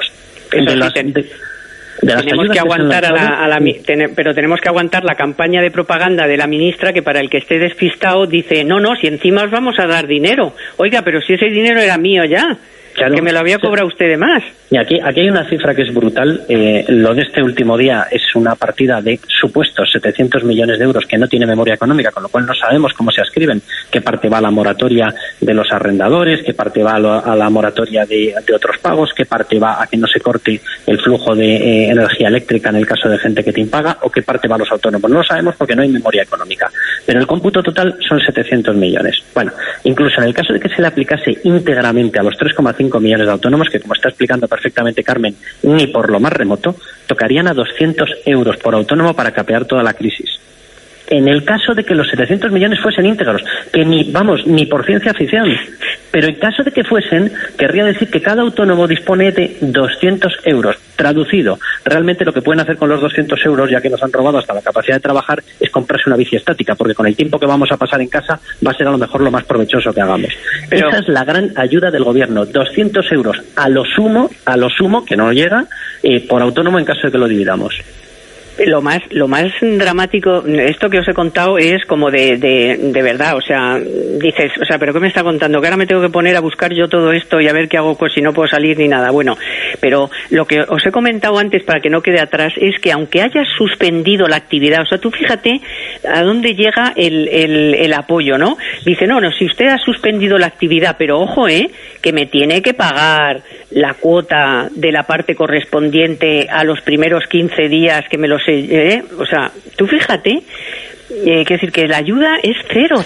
Tenemos que aguantar pero tenemos que aguantar la campaña de propaganda de la ministra, que para el que esté despistado dice, no, si encima os vamos a dar dinero. Oiga, pero si ese dinero era mío ya. Claro, que me lo había cobrado usted de más. Y aquí hay una cifra que es brutal. Lo de este último día es una partida de supuestos 700 millones de euros que no tiene memoria económica, con lo cual no sabemos cómo se ascriben, qué parte va a la moratoria de los arrendadores, qué parte va a la moratoria de otros pagos, qué parte va a que no se corte el flujo de energía eléctrica en el caso de gente que te impaga, o qué parte va a los autónomos. No lo sabemos porque no hay memoria económica. Pero el cómputo total son 700 millones. Bueno, incluso en el caso de que se le aplicase íntegramente a los 3,5 millones de autónomos, que como está explicando perfectamente Carmen, ni por lo más remoto, tocarían a 200 euros por autónomo para capear toda la crisis. En el caso de que los 700 millones fuesen íntegros, que ni por ciencia ficción, pero en caso de que fuesen, querría decir que cada autónomo dispone de 200 euros. Traducido, realmente lo que pueden hacer con los 200 euros, ya que nos han robado hasta la capacidad de trabajar, es comprarse una bici estática, porque con el tiempo que vamos a pasar en casa va a ser a lo mejor lo más provechoso que hagamos. Pero esa es la gran ayuda del gobierno, 200 euros a lo sumo, que no llega, por autónomo en caso de que lo dividamos. Lo más dramático, esto que os he contado es como de verdad, o sea, dices, o sea, pero ¿qué me está contando? Que ahora me tengo que poner a buscar yo todo esto y a ver qué hago si no puedo salir ni nada. Bueno, pero lo que os he comentado antes para que no quede atrás es que aunque hayas suspendido la actividad, o sea, tú fíjate a dónde llega el apoyo, ¿no? Dice, no, si usted ha suspendido la actividad, pero ojo, que me tiene que pagar la cuota de la parte correspondiente a los primeros 15 días que me los o sea, tú fíjate, quiero decir que la ayuda es cero.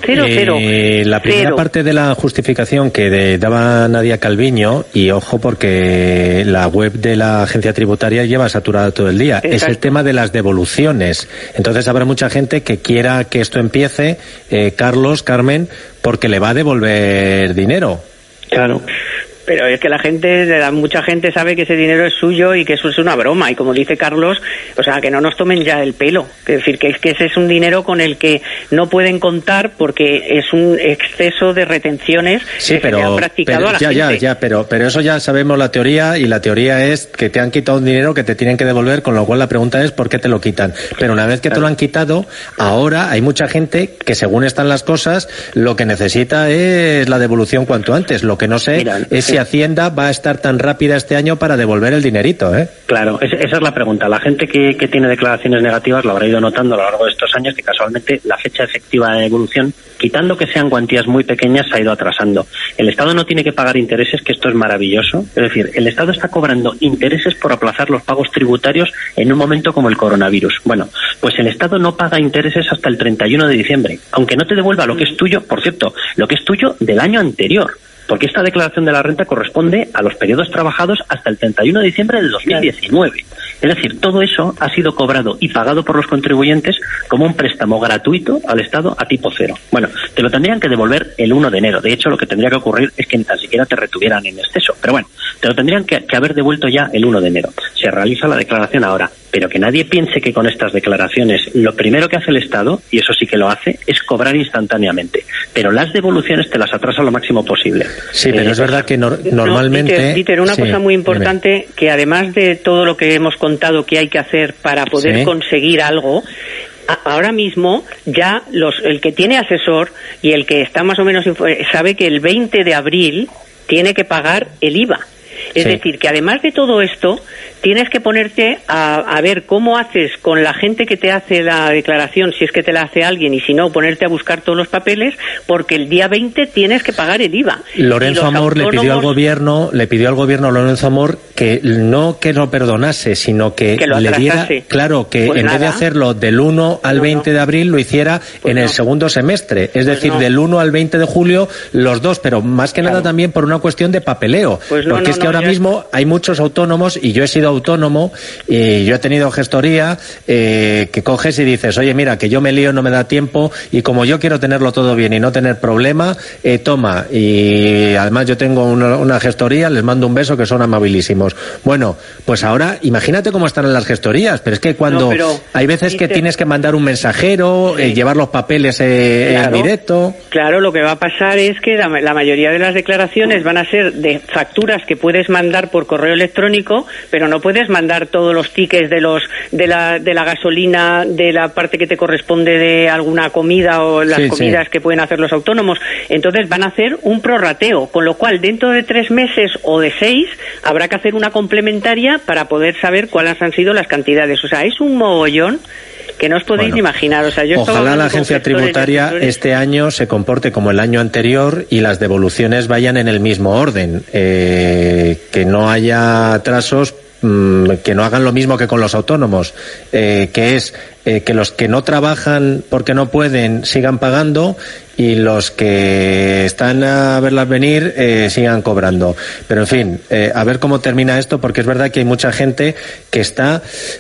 La primera parte de la justificación que daba Nadia Calviño, y ojo porque la web de la agencia tributaria lleva saturada todo el día, es el tema de las devoluciones. Entonces habrá mucha gente que quiera que esto empiece, Carlos, Carmen, porque le va a devolver dinero. Claro. Pero es que mucha gente sabe que ese dinero es suyo y que eso es una broma. Y como dice Carlos, o sea, que no nos tomen ya el pelo. Es decir, que ese es un dinero con el que no pueden contar porque es un exceso de retenciones que se han practicado a la gente. Pero eso ya sabemos la teoría, y la teoría es que te han quitado un dinero que te tienen que devolver, con lo cual la pregunta es ¿por qué te lo quitan? Pero una vez que te lo han quitado, ahora hay mucha gente que, según están las cosas, lo que necesita es la devolución cuanto antes. Lo que no sé es si Hacienda va a estar tan rápida este año para devolver el dinerito, ¿eh? Claro, esa es la pregunta. La gente que tiene declaraciones negativas lo habrá ido notando a lo largo de estos años, que casualmente la fecha efectiva de devolución, quitando que sean cuantías muy pequeñas, se ha ido atrasando. El Estado no tiene que pagar intereses, que esto es maravilloso. Es decir, el Estado está cobrando intereses por aplazar los pagos tributarios en un momento como el coronavirus. Bueno, pues el Estado no paga intereses hasta el 31 de diciembre, aunque no te devuelva lo que es tuyo, por cierto, lo que es tuyo del año anterior. Porque esta declaración de la renta corresponde a los periodos trabajados hasta el 31 de diciembre de 2019. Es decir, todo eso ha sido cobrado y pagado por los contribuyentes como un préstamo gratuito al Estado a tipo cero. Bueno, te lo tendrían que devolver el 1 de enero. De hecho, lo que tendría que ocurrir es que ni tan siquiera te retuvieran en exceso. Pero bueno, te lo tendrían que haber devuelto ya el 1 de enero. Se realiza la declaración ahora. Pero que nadie piense que con estas declaraciones lo primero que hace el Estado, y eso sí que lo hace, es cobrar instantáneamente. Pero las devoluciones te las atrasa lo máximo posible. Sí, pero es verdad que normalmente... Dieter, una cosa muy importante, que además de todo lo que hemos contado que hay que hacer para poder conseguir algo, ahora mismo ya el que tiene asesor y el que está más o menos sabe que el 20 de abril tiene que pagar el IVA. Es decir, que además de todo esto, tienes que ponerte a ver cómo haces con la gente que te hace la declaración, si es que te la hace alguien, y si no, ponerte a buscar todos los papeles, porque el día 20 tienes que pagar el IVA. Lorenzo Amor le pidió al gobierno Lorenzo Amor que no que lo perdonase, sino que le diera, claro, que pues en vez de hacerlo del 1 al 20 de abril, lo hiciera en el segundo semestre, es decir, del 1 al 20 de julio, los dos, pero más que nada también por una cuestión de papeleo, porque es que que ahora mismo hay muchos autónomos, y yo he sido autónomo, y yo he tenido gestoría, que coges y dices, oye, mira, que yo me lío, no me da tiempo, y como yo quiero tenerlo todo bien y no tener problema, toma, y además yo tengo una gestoría, les mando un beso, que son amabilísimos. Bueno, pues ahora, imagínate cómo están en las gestorías, pero es que cuando hay veces que tienes que mandar un mensajero, llevar los papeles en directo. Claro, lo que va a pasar es que la mayoría de las declaraciones van a ser de facturas que puedes mandar por correo electrónico, pero no puedes mandar todos los tickets de la gasolina, de la parte que te corresponde de alguna comida o las comidas que pueden hacer los autónomos. Entonces van a hacer un prorrateo, con lo cual dentro de 3 meses o de 6 habrá que hacer una complementaria para poder saber cuáles han sido las cantidades. O sea, es un mogollón que no os podéis ni imaginar. O sea, ojalá la agencia tributaria este año se comporte como el año anterior y las devoluciones vayan en el mismo orden, que no haya atrasos, que no hagan lo mismo que con los autónomos, que es que los que no trabajan porque no pueden sigan pagando y los que están a verlas venir sigan cobrando. Pero en fin, a ver cómo termina esto, porque es verdad que hay mucha gente que está,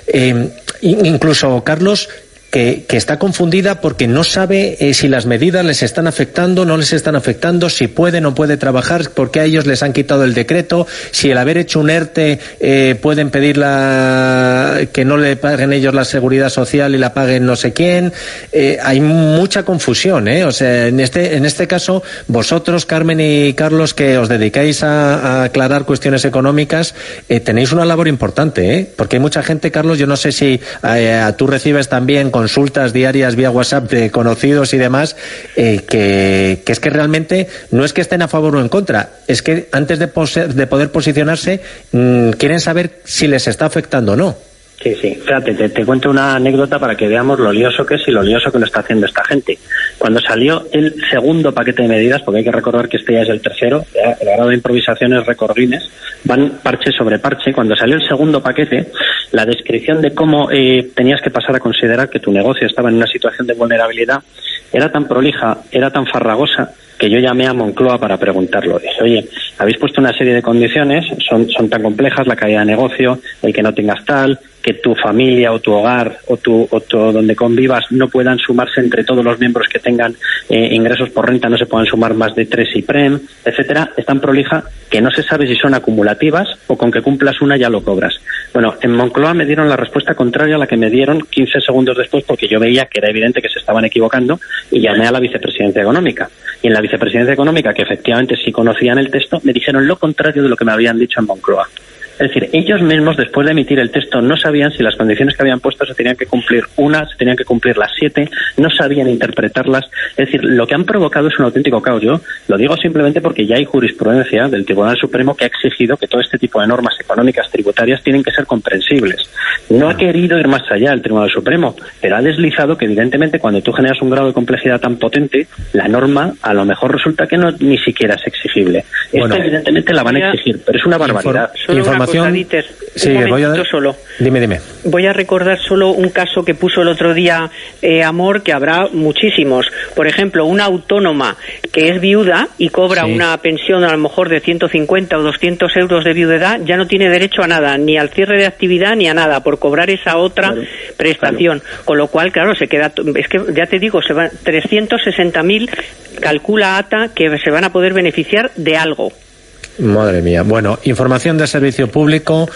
incluso Carlos, que está confundida porque no sabe si las medidas les están afectando, no les están afectando, si puede o no puede trabajar, porque a ellos les han quitado el decreto, si el haber hecho un ERTE pueden pedir que no le paguen ellos la seguridad social y la paguen no sé quién. Hay mucha confusión, o sea, en este caso, vosotros, Carmen y Carlos, que os dedicáis a aclarar cuestiones económicas, tenéis una labor importante, porque hay mucha gente, Carlos, yo no sé si tú recibes también consultas diarias vía WhatsApp de conocidos y demás, que es que realmente no es que estén a favor o en contra, es que antes de poder posicionarse quieren saber si les está afectando o no. Sí, fíjate, te cuento una anécdota para que veamos lo lioso que es y lo lioso que lo está haciendo esta gente. Cuando salió el segundo paquete de medidas, porque hay que recordar que este ya es el tercero, el grado de improvisación es recordines, van parche sobre parche. Cuando salió el segundo paquete, la descripción de cómo tenías que pasar a considerar que tu negocio estaba en una situación de vulnerabilidad era tan prolija, era tan farragosa, que yo llamé a Moncloa para preguntarlo. Dije, oye, habéis puesto una serie de condiciones, son tan complejas, la caída de negocio, el que no tengas tal, que tu familia o tu hogar o tu donde convivas no puedan sumarse entre todos los miembros que tengan ingresos por renta, no se puedan sumar más de 3 IPREM, etcétera. Es tan prolija que no se sabe si son acumulativas o con que cumplas una ya lo cobras. Bueno, en Moncloa me dieron la respuesta contraria a la que me dieron 15 segundos después, porque yo veía que era evidente que se estaban equivocando, y llamé a la vicepresidencia económica. Y en la vicepresidencia económica, que efectivamente sí conocían el texto, me dijeron lo contrario de lo que me habían dicho en Moncloa. Es decir, ellos mismos, después de emitir el texto, no sabían si las condiciones que habían puesto se tenían que cumplir se tenían que cumplir las 7, no sabían interpretarlas. Es decir, lo que han provocado es un auténtico caos. Yo lo digo simplemente porque ya hay jurisprudencia del Tribunal Supremo que ha exigido que todo este tipo de normas económicas tributarias tienen que ser comprensibles. No ha querido ir más allá el Tribunal Supremo, pero ha deslizado que evidentemente cuando tú generas un grado de complejidad tan potente, la norma a lo mejor resulta que no ni siquiera es exigible. Esta evidentemente la van a exigir, pero es una barbaridad. Dieter, Dime. Voy a recordar solo un caso que puso el otro día Amor, que habrá muchísimos. Por ejemplo, una autónoma que es viuda y cobra una pensión a lo mejor de 150 o 200 euros de viudedad, ya no tiene derecho a nada, ni al cierre de actividad ni a nada, por cobrar esa otra prestación. Con lo cual, claro, se queda, es que ya te digo, se van 360.000, calcula ATA, que se van a poder beneficiar de algo. Madre mía. Bueno, información de servicio público.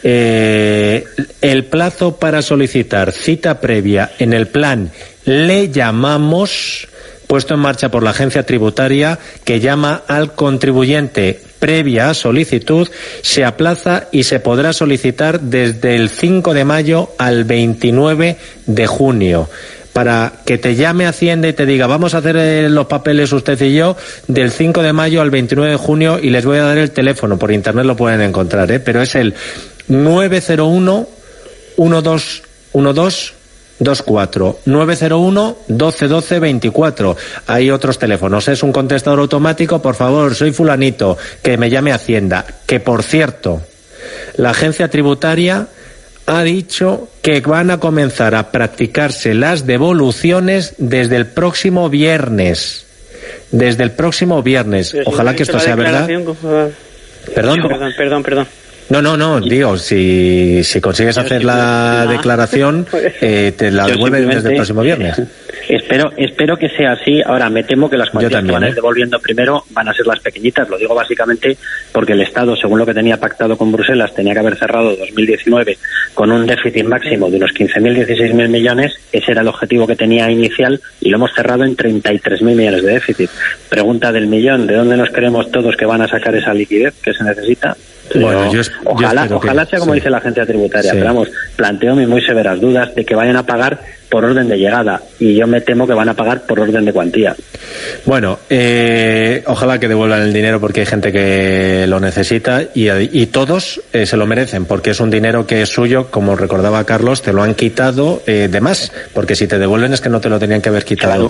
El plazo para solicitar cita previa en el plan Le Llamamos, puesto en marcha por la agencia tributaria, que llama al contribuyente previa a solicitud, se aplaza y se podrá solicitar desde el 5 de mayo al 29 de junio. Para que te llame Hacienda y te diga, vamos a hacer los papeles usted y yo del 5 de mayo al 29 de junio, y les voy a dar el teléfono, por internet lo pueden encontrar, pero es el 901 121224, 901 1212 24. Hay otros teléfonos, es un contestador automático. Por favor, soy fulanito, que me llame Hacienda. Que por cierto, la agencia tributaria ha dicho que van a comenzar a practicarse las devoluciones desde el próximo viernes. Ojalá que esto sea verdad. Perdón. No, digo, si consigues hacer la declaración, te la devuelven desde el próximo viernes. Espero que sea así. Ahora, me temo que las cuantías que van a ir devolviendo primero van a ser las pequeñitas. Lo digo básicamente porque el Estado, según lo que tenía pactado con Bruselas, tenía que haber cerrado 2019 con un déficit máximo de unos 15.000, 16.000 millones. Ese era el objetivo que tenía inicial y lo hemos cerrado en 33.000 millones de déficit. Pregunta del millón, ¿de dónde nos creemos todos que van a sacar esa liquidez que se necesita? Bueno, ojalá sea como dice la agencia tributaria, pero vamos, planteo muy severas dudas de que vayan a pagar por orden de llegada, y yo me temo que van a pagar por orden de cuantía. Bueno, ojalá que devuelvan el dinero, porque hay gente que lo necesita y todos se lo merecen, porque es un dinero que es suyo. Como recordaba Carlos, te lo han quitado de más, porque si te devuelven es que no te lo tenían que haber quitado.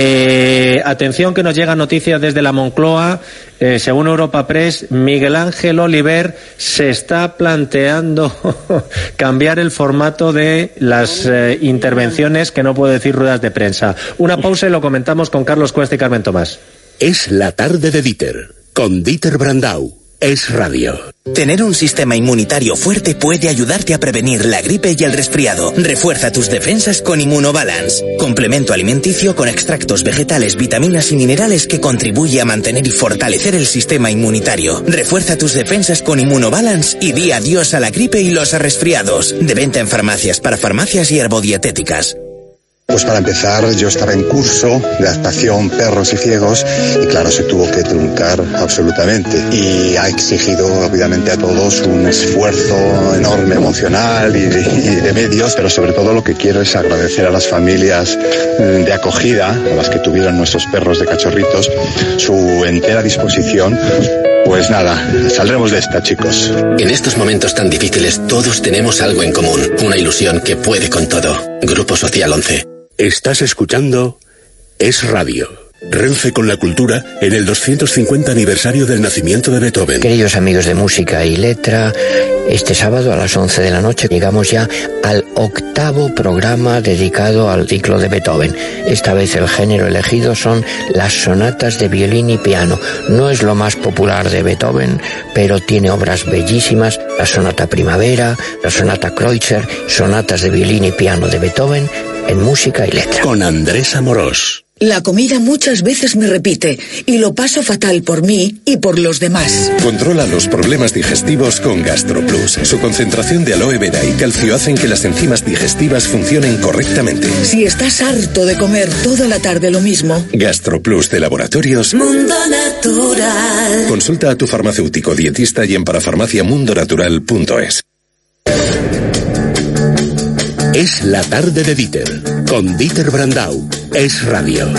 Claro. Atención, que nos llegan noticias desde la Moncloa. Según Europa Press, Miguel Ángel Oliver se está planteando cambiar el formato de las intervenciones, que no puedo decir ruedas de prensa. Una pausa y lo comentamos con Carlos Cuesta y Carmen Tomás. Es la tarde de Dieter, con Dieter Brandau. Es radio. Tener un sistema inmunitario fuerte puede ayudarte a prevenir la gripe y el resfriado. Refuerza tus defensas con Immunobalance, complemento alimenticio con extractos vegetales, vitaminas y minerales que contribuye a mantener y fortalecer el sistema inmunitario. Refuerza tus defensas con Immunobalance y di adiós a la gripe y los resfriados. De venta en farmacias, para farmacias y herbodietéticas. Pues para empezar, yo estaba en curso de adaptación Perros y Ciegos y claro, se tuvo que truncar absolutamente, y ha exigido obviamente a todos un esfuerzo enorme emocional y de medios, pero sobre todo lo que quiero es agradecer a las familias de acogida, a las que tuvieron nuestros perros de cachorritos, su entera disposición. Pues nada, saldremos de esta, chicos. En estos momentos tan difíciles todos tenemos algo en común, una ilusión que puede con todo. Grupo Social 11. Estás escuchando Es Radio. Renfe con la cultura en el 250 aniversario del nacimiento de Beethoven. Queridos amigos de Música y Letra, este sábado a las 11 de la noche llegamos ya al 8º programa dedicado al ciclo de Beethoven. Esta vez el género elegido son las sonatas de violín y piano. No es lo más popular de Beethoven, pero tiene obras bellísimas: la sonata Primavera, la sonata Kreutzer, sonatas de violín y piano de Beethoven en Música y Letra. Con Andrés Amorós. La comida muchas veces me repite y lo paso fatal por mí y por los demás. Controla los problemas digestivos con GastroPlus. Su concentración de aloe vera y calcio hacen que las enzimas digestivas funcionen correctamente. Si estás harto de comer toda la tarde lo mismo... GastroPlus de Laboratorios Mundo Natural. Consulta a tu farmacéutico dietista y en parafarmaciamundonatural.es. Es la tarde de Dieter, con Dieter Brandau. Es radio.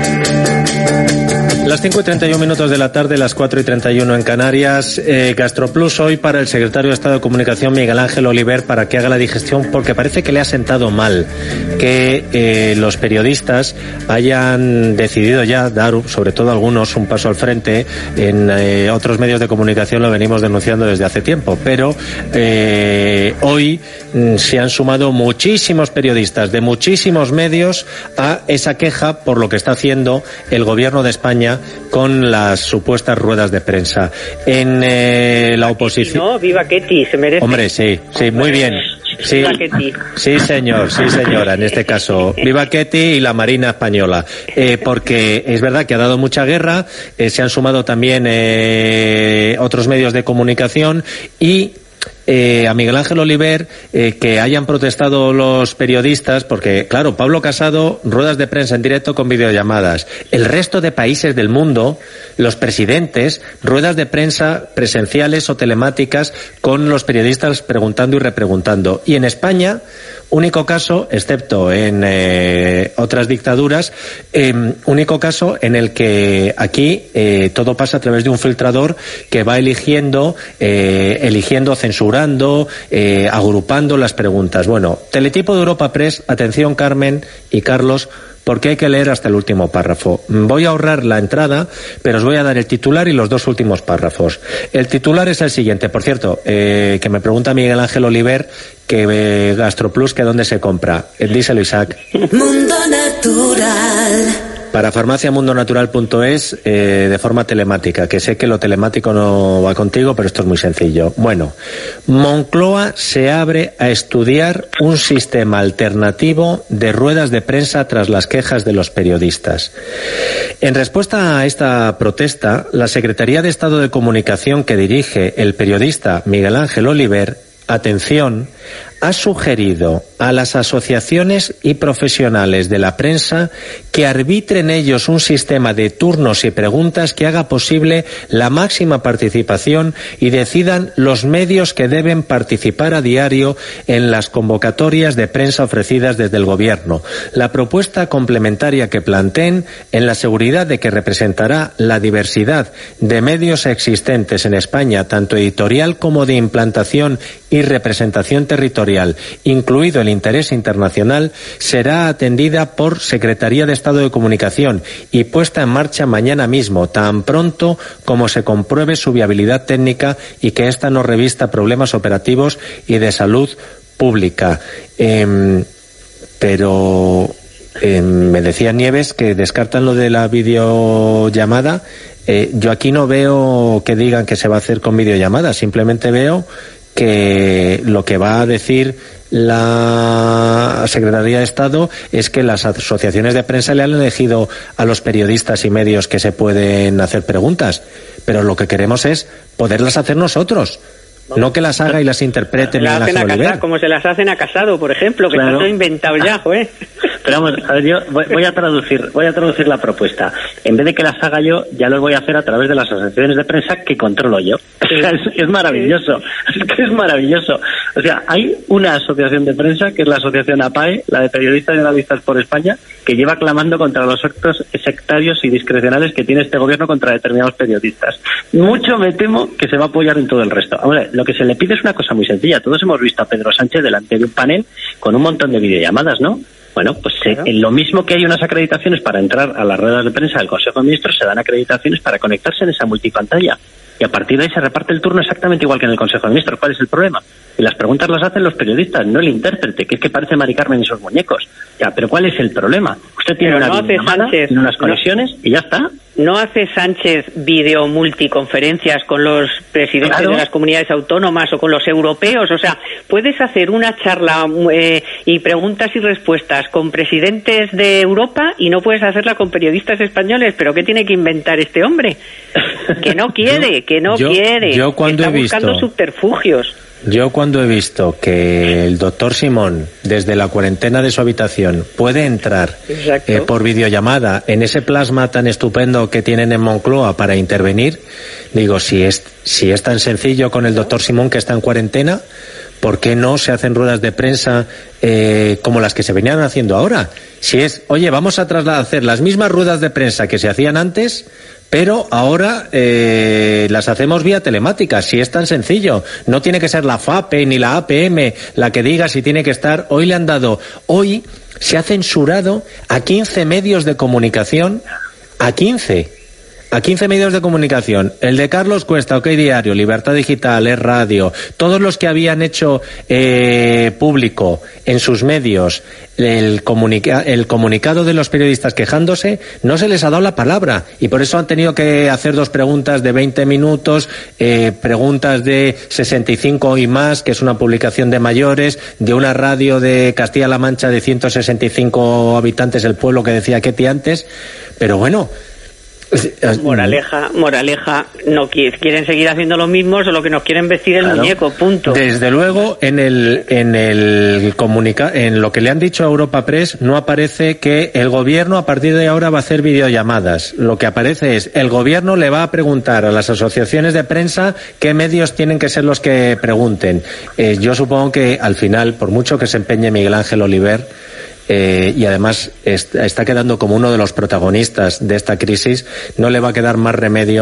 Las 5:31 de la tarde, las 4:31 en Canarias. GastroPlus hoy para el secretario de Estado de Comunicación, Miguel Ángel Oliver, para que haga la digestión, porque parece que le ha sentado mal que los periodistas hayan decidido ya dar, sobre todo algunos, un paso al frente. En otros medios de comunicación lo venimos denunciando desde hace tiempo, pero hoy se han sumado muchísimos periodistas de muchísimos medios a esa queja por lo que está haciendo el gobierno de España con las supuestas ruedas de prensa. En la oposición... No, viva Ketty, se merece. Hombre, sí, muy bien. Sí, sí, señor, sí, señora, en este caso. Viva Ketty y la Marina Española. Porque es verdad que ha dado mucha guerra, se han sumado también otros medios de comunicación y... a Miguel Ángel Oliver, que hayan protestado los periodistas, porque claro, Pablo Casado, ruedas de prensa en directo con videollamadas. El resto de países del mundo, los presidentes, ruedas de prensa presenciales o telemáticas con los periodistas preguntando y repreguntando. Y en España, único caso, excepto en otras dictaduras, único caso en el que aquí todo pasa a través de un filtrador que va eligiendo, censurando, agrupando las preguntas. Bueno, teletipo de Europa Press, atención Carmen y Carlos, porque hay que leer hasta el último párrafo. Voy a ahorrar la entrada, pero os voy a dar el titular y los dos últimos párrafos. El titular es el siguiente, por cierto, que me pregunta Miguel Ángel Oliver, que GastroPlus, que dónde se compra. Díselo, Isaac. Mundo Natural. Para farmaciamundonatural.es, de forma telemática, que sé que lo telemático no va contigo, pero esto es muy sencillo. Bueno, Moncloa se abre a estudiar un sistema alternativo de ruedas de prensa tras las quejas de los periodistas. En respuesta a esta protesta, la Secretaría de Estado de Comunicación que dirige el periodista Miguel Ángel Oliver, atención, ha sugerido a las asociaciones y profesionales de la prensa que arbitren ellos un sistema de turnos y preguntas que haga posible la máxima participación y decidan los medios que deben participar a diario en las convocatorias de prensa ofrecidas desde el Gobierno. La propuesta complementaria que planteen, en la seguridad de que representará la diversidad de medios existentes en España, tanto editorial como de implantación y representación territorial, incluido el interés internacional, será atendida por Secretaría de Estado de Comunicación y puesta en marcha mañana mismo, tan pronto como se compruebe su viabilidad técnica y que ésta no revista problemas operativos y de salud pública. Pero me decía Nieves que descartan lo de la videollamada. Yo aquí no veo que digan que se va a hacer con videollamada, simplemente veo que lo que va a decir la Secretaría de Estado es que las asociaciones de prensa le han elegido a los periodistas y medios que se pueden hacer preguntas, pero lo que queremos es poderlas hacer nosotros. No que las haga y las interprete Miguel Ángel Oliver. Como se las hacen a Casado, por ejemplo, que está todo inventado ya, ¿eh? Pero vamos, a ver, yo voy a traducir la propuesta. En vez de que las haga yo, ya los voy a hacer a través de las asociaciones de prensa que controlo yo. Sí. O sea, es maravilloso. Es que es maravilloso. O sea, hay una asociación de prensa, que es la asociación APAE, la de Periodistas y Analistas por España, que lleva clamando contra los actos sectarios y discrecionales que tiene este gobierno contra determinados periodistas. Mucho me temo que se va a apoyar en todo el resto. Hombre, lo que se le pide es una cosa muy sencilla. Todos hemos visto a Pedro Sánchez delante de un panel con un montón de videollamadas, ¿no? Bueno, pues en lo mismo que hay unas acreditaciones para entrar a las ruedas de prensa del Consejo de Ministros, se dan acreditaciones para conectarse en esa multipantalla. Y a partir de ahí se reparte el turno exactamente igual que en el Consejo de Ministros. ¿Cuál es el problema? Y las preguntas las hacen los periodistas, no el intérprete, que es que parece Mari Carmen y sus muñecos. Ya, pero ¿cuál es el problema? Usted tiene una videollamada, tiene unas conexiones y ya está. ¿No hace Sánchez video multiconferencias con los presidentes de las comunidades autónomas o con los europeos? O sea, puedes hacer una charla y preguntas y respuestas con presidentes de Europa y no puedes hacerla con periodistas españoles. ¿Pero qué tiene que inventar este hombre? Que no quiere, Yo cuando está buscando subterfugios. Yo cuando he visto que el doctor Simón, desde la cuarentena de su habitación, puede entrar por videollamada en ese plasma tan estupendo que tienen en Moncloa para intervenir, digo, si es tan sencillo con el doctor Simón que está en cuarentena, ¿por qué no se hacen ruedas de prensa como las que se venían haciendo ahora? Si es, oye, vamos a hacer las mismas ruedas de prensa que se hacían antes, pero ahora las hacemos vía telemática, si es tan sencillo. No tiene que ser la FAPE ni la APM la que diga si tiene que estar. Hoy se ha censurado a 15 medios de comunicación, a 15 medios de comunicación, el de Carlos Cuesta, OK Diario, Libertad Digital, Es Radio, todos los que habían hecho público en sus medios el comunicado de los periodistas quejándose, no se les ha dado la palabra y por eso han tenido que hacer 2 preguntas de 20 minutos, preguntas de 65 y más, que es una publicación de mayores, de una radio de Castilla-La Mancha de 165 habitantes, el pueblo que decía Ketty antes, pero bueno. Moraleja, no quieren seguir haciendo lo mismo, solo que nos quieren vestir el muñeco, punto. Desde luego, en lo que le han dicho a Europa Press no aparece que el gobierno a partir de ahora va a hacer videollamadas. Lo que aparece es, el gobierno le va a preguntar a las asociaciones de prensa qué medios tienen que ser los que pregunten. Yo supongo que al final, por mucho que se empeñe Miguel Ángel Oliver, y además está quedando como uno de los protagonistas de esta crisis, no le va a quedar más remedio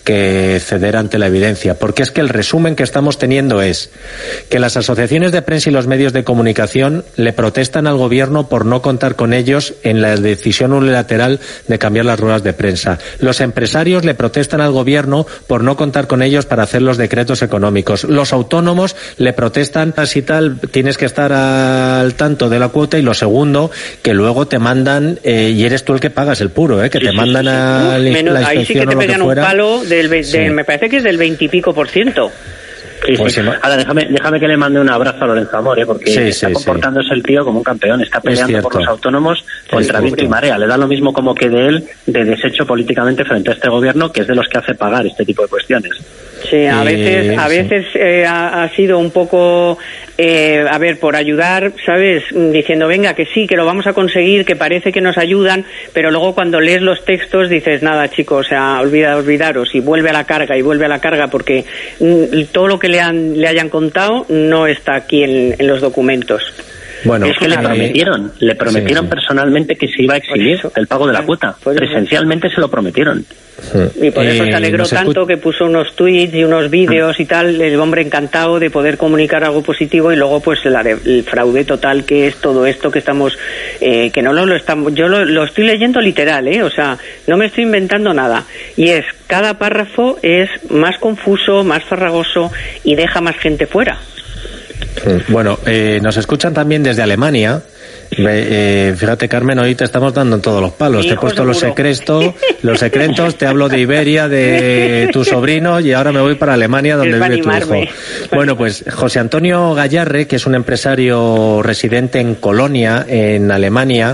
que ceder ante la evidencia, porque es que el resumen que estamos teniendo es que las asociaciones de prensa y los medios de comunicación le protestan al gobierno por no contar con ellos en la decisión unilateral de cambiar las ruedas de prensa. Los empresarios le protestan al gobierno por no contar con ellos para hacer los decretos económicos. Los autónomos le protestan así tal, tienes que estar al tanto de la cuota. Y lo segundo, que luego te mandan, y eres tú el que pagas el puro, que te mandan a la inspección. Ahí sí que te pegan un palo me parece que es del 20 y pico %. Sí, sí. Ahora déjame que le mande un abrazo a Lorenzo Amor, porque está comportándose el tío como un campeón, está peleando por los autónomos contra viento y marea. Le da lo mismo como que de él de desecho políticamente frente a este gobierno, que es de los que hace pagar este tipo de cuestiones. Sí, a veces ha sido un poco, por ayudar, ¿sabes? Diciendo, venga, que sí, que lo vamos a conseguir, que parece que nos ayudan, pero luego cuando lees los textos dices, nada, chicos, o sea, olvidaros, y vuelve a la carga, porque todo lo que le hayan contado no está aquí en los documentos. Bueno, es que le prometieron personalmente que se iba a exigir el pago de la cuota. Presencialmente se lo prometieron. Y por eso se alegró tanto que puso unos tweets y unos vídeos y tal, el hombre encantado de poder comunicar algo positivo, y luego pues el fraude total que es todo esto que estamos, que no lo estamos, yo lo estoy leyendo literal, o sea, no me estoy inventando nada, y es, cada párrafo es más confuso, más farragoso y deja más gente fuera. Bueno, nos escuchan también desde Alemania. Fíjate, Carmen, hoy te estamos dando en todos los palos. Te he puesto los secretos, te hablo de Iberia, de tu sobrino, y ahora me voy para Alemania, donde vive tu hijo. Bueno, pues José Antonio Gallarre, que es un empresario residente en Colonia, en Alemania,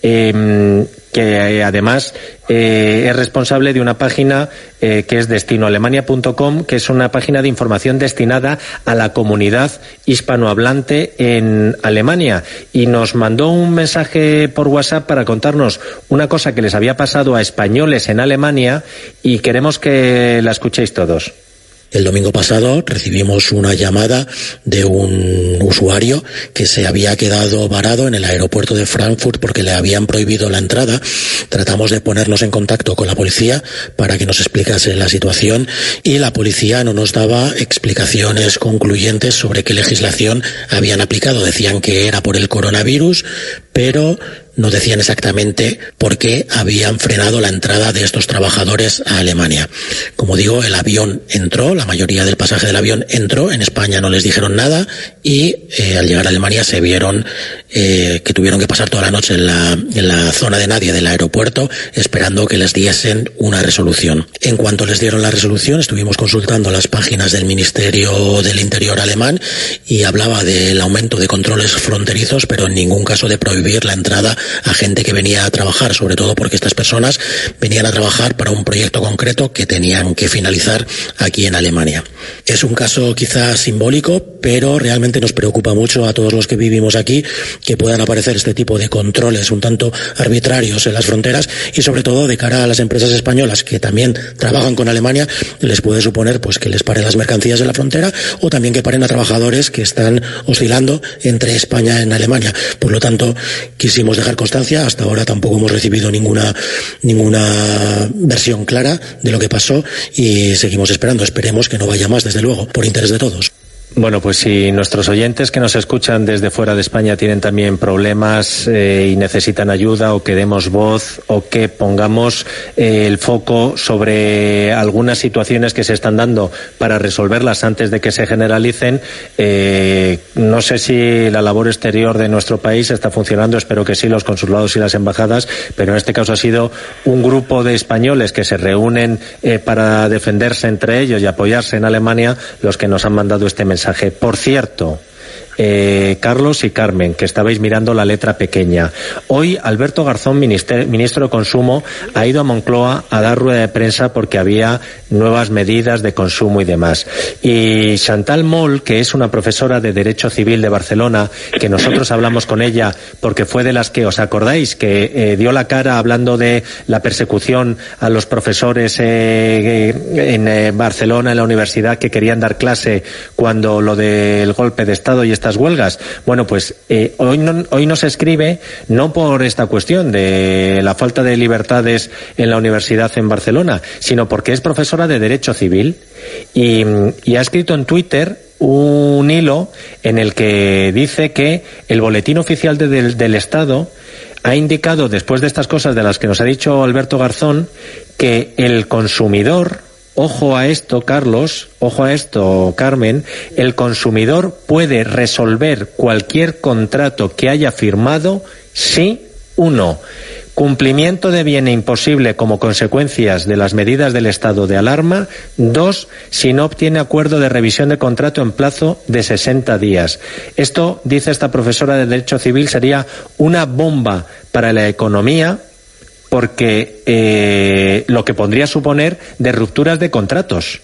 que además es responsable de una página que es destinoalemania.com, que es una página de información destinada a la comunidad hispanohablante en Alemania, y nos mandó un mensaje por WhatsApp para contarnos una cosa que les había pasado a españoles en Alemania, y queremos que la escuchéis todos. El domingo pasado recibimos una llamada de un usuario que se había quedado varado en el aeropuerto de Frankfurt porque le habían prohibido la entrada. Tratamos de ponernos en contacto con la policía para que nos explicase la situación, y la policía no nos daba explicaciones concluyentes sobre qué legislación habían aplicado. Decían que era por el coronavirus, pero no decían exactamente por qué habían frenado la entrada de estos trabajadores a Alemania. Como digo, el avión entró, la mayoría del pasaje del avión entró, en España no les dijeron nada, y al llegar a Alemania se vieron que tuvieron que pasar toda la noche en la zona de nadie del aeropuerto esperando que les diesen una resolución. En cuanto les dieron la resolución, estuvimos consultando las páginas del Ministerio del Interior alemán, y hablaba del aumento de controles fronterizos, pero en ningún caso de prohibir la entrada a gente que venía a trabajar, sobre todo porque estas personas venían a trabajar para un proyecto concreto que tenían que finalizar aquí en Alemania. Es un caso quizás simbólico, pero realmente nos preocupa mucho a todos los que vivimos aquí que puedan aparecer este tipo de controles un tanto arbitrarios en las fronteras, y sobre todo de cara a las empresas españolas que también trabajan con Alemania, les puede suponer pues que les paren las mercancías en la frontera, o también que paren a trabajadores que están oscilando entre España y Alemania. Por lo tanto, quisimos dejar constancia. Hasta ahora tampoco hemos recibido ninguna versión clara de lo que pasó, y seguimos esperando. Esperemos que no vaya más, desde luego, por interés de todos. Bueno, pues si nuestros oyentes que nos escuchan desde fuera de España tienen también problemas y necesitan ayuda, o que demos voz, o que pongamos el foco sobre algunas situaciones que se están dando para resolverlas antes de que se generalicen, no sé si la labor exterior de nuestro país está funcionando, espero que sí, los consulados y las embajadas, pero en este caso ha sido un grupo de españoles que se reúnen para defenderse entre ellos y apoyarse en Alemania los que nos han mandado este mensaje. Por cierto, Carlos y Carmen, que estabais mirando la letra pequeña. Hoy Alberto Garzón, ministro de Consumo, ha ido a Moncloa a dar rueda de prensa porque había nuevas medidas de consumo y demás. Y Chantal Moll, que es una profesora de Derecho Civil de Barcelona, que nosotros hablamos con ella porque fue de las que, ¿os acordáis?, que dio la cara hablando de la persecución a los profesores en Barcelona, en la universidad, que querían dar clase cuando lo del golpe de Estado y estas huelgas. Bueno, pues hoy nos escribe, no por esta cuestión de la falta de libertades en la universidad en Barcelona, sino porque es profesora de Derecho Civil y ha escrito en Twitter un hilo en el que dice que el Boletín Oficial del Estado ha indicado, después de estas cosas de las que nos ha dicho Alberto Garzón, que el consumidor, ojo a esto, Carlos, ojo a esto, Carmen, el consumidor puede resolver cualquier contrato que haya firmado si, 1, cumplimiento de bien imposible como consecuencias de las medidas del estado de alarma. 2, si no obtiene acuerdo de revisión de contrato en plazo de 60 días. Esto, dice esta profesora de Derecho Civil, sería una bomba para la economía, porque lo que podría suponer de rupturas de contratos.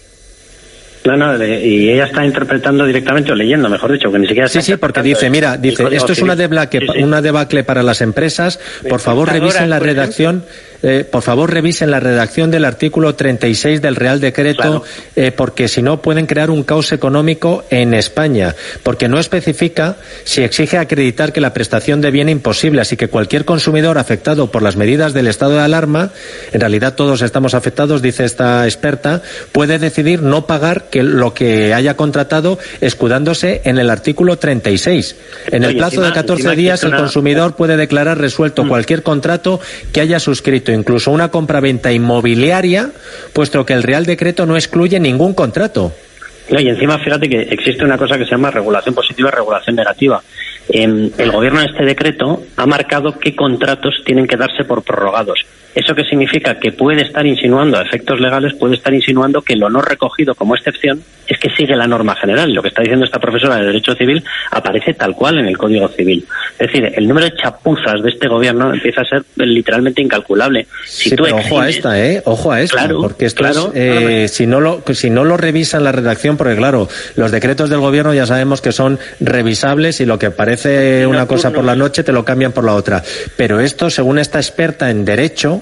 No, y ella está interpretando directamente, o leyendo, mejor dicho, que ni siquiera... Sí, porque dice, esto es una debacle para las empresas, por favor revisen la redacción... por favor revisen la redacción del artículo 36 del Real Decreto, claro. Porque si no pueden crear un caos económico en España, porque no especifica si exige acreditar que la prestación de bien es imposible, así que cualquier consumidor afectado por las medidas del estado de alarma, en realidad todos estamos afectados, dice esta experta, puede decidir no pagar lo que haya contratado escudándose en el artículo 36. En el plazo de 14 días el consumidor puede declarar resuelto cualquier contrato que haya suscrito, incluso una compraventa inmobiliaria, puesto que el Real Decreto no excluye ningún contrato. Y encima, fíjate que existe una cosa que se llama regulación positiva y regulación negativa. El gobierno en este decreto ha marcado qué contratos tienen que darse por prorrogados. ¿Eso qué significa? Que puede estar insinuando, a efectos legales, puede estar insinuando que lo no recogido como excepción es que sigue la norma general. Lo que está diciendo esta profesora de Derecho Civil aparece tal cual en el Código Civil. Es decir, el número de chapuzas de este gobierno empieza a ser literalmente incalculable. Pero ojo a esta, ojo a esto, claro, porque esto es, si no lo revisan la redacción, porque claro, los decretos del gobierno ya sabemos que son revisables y lo que parece una cosa por la noche te lo cambian por la otra. Pero esto, según esta experta en Derecho,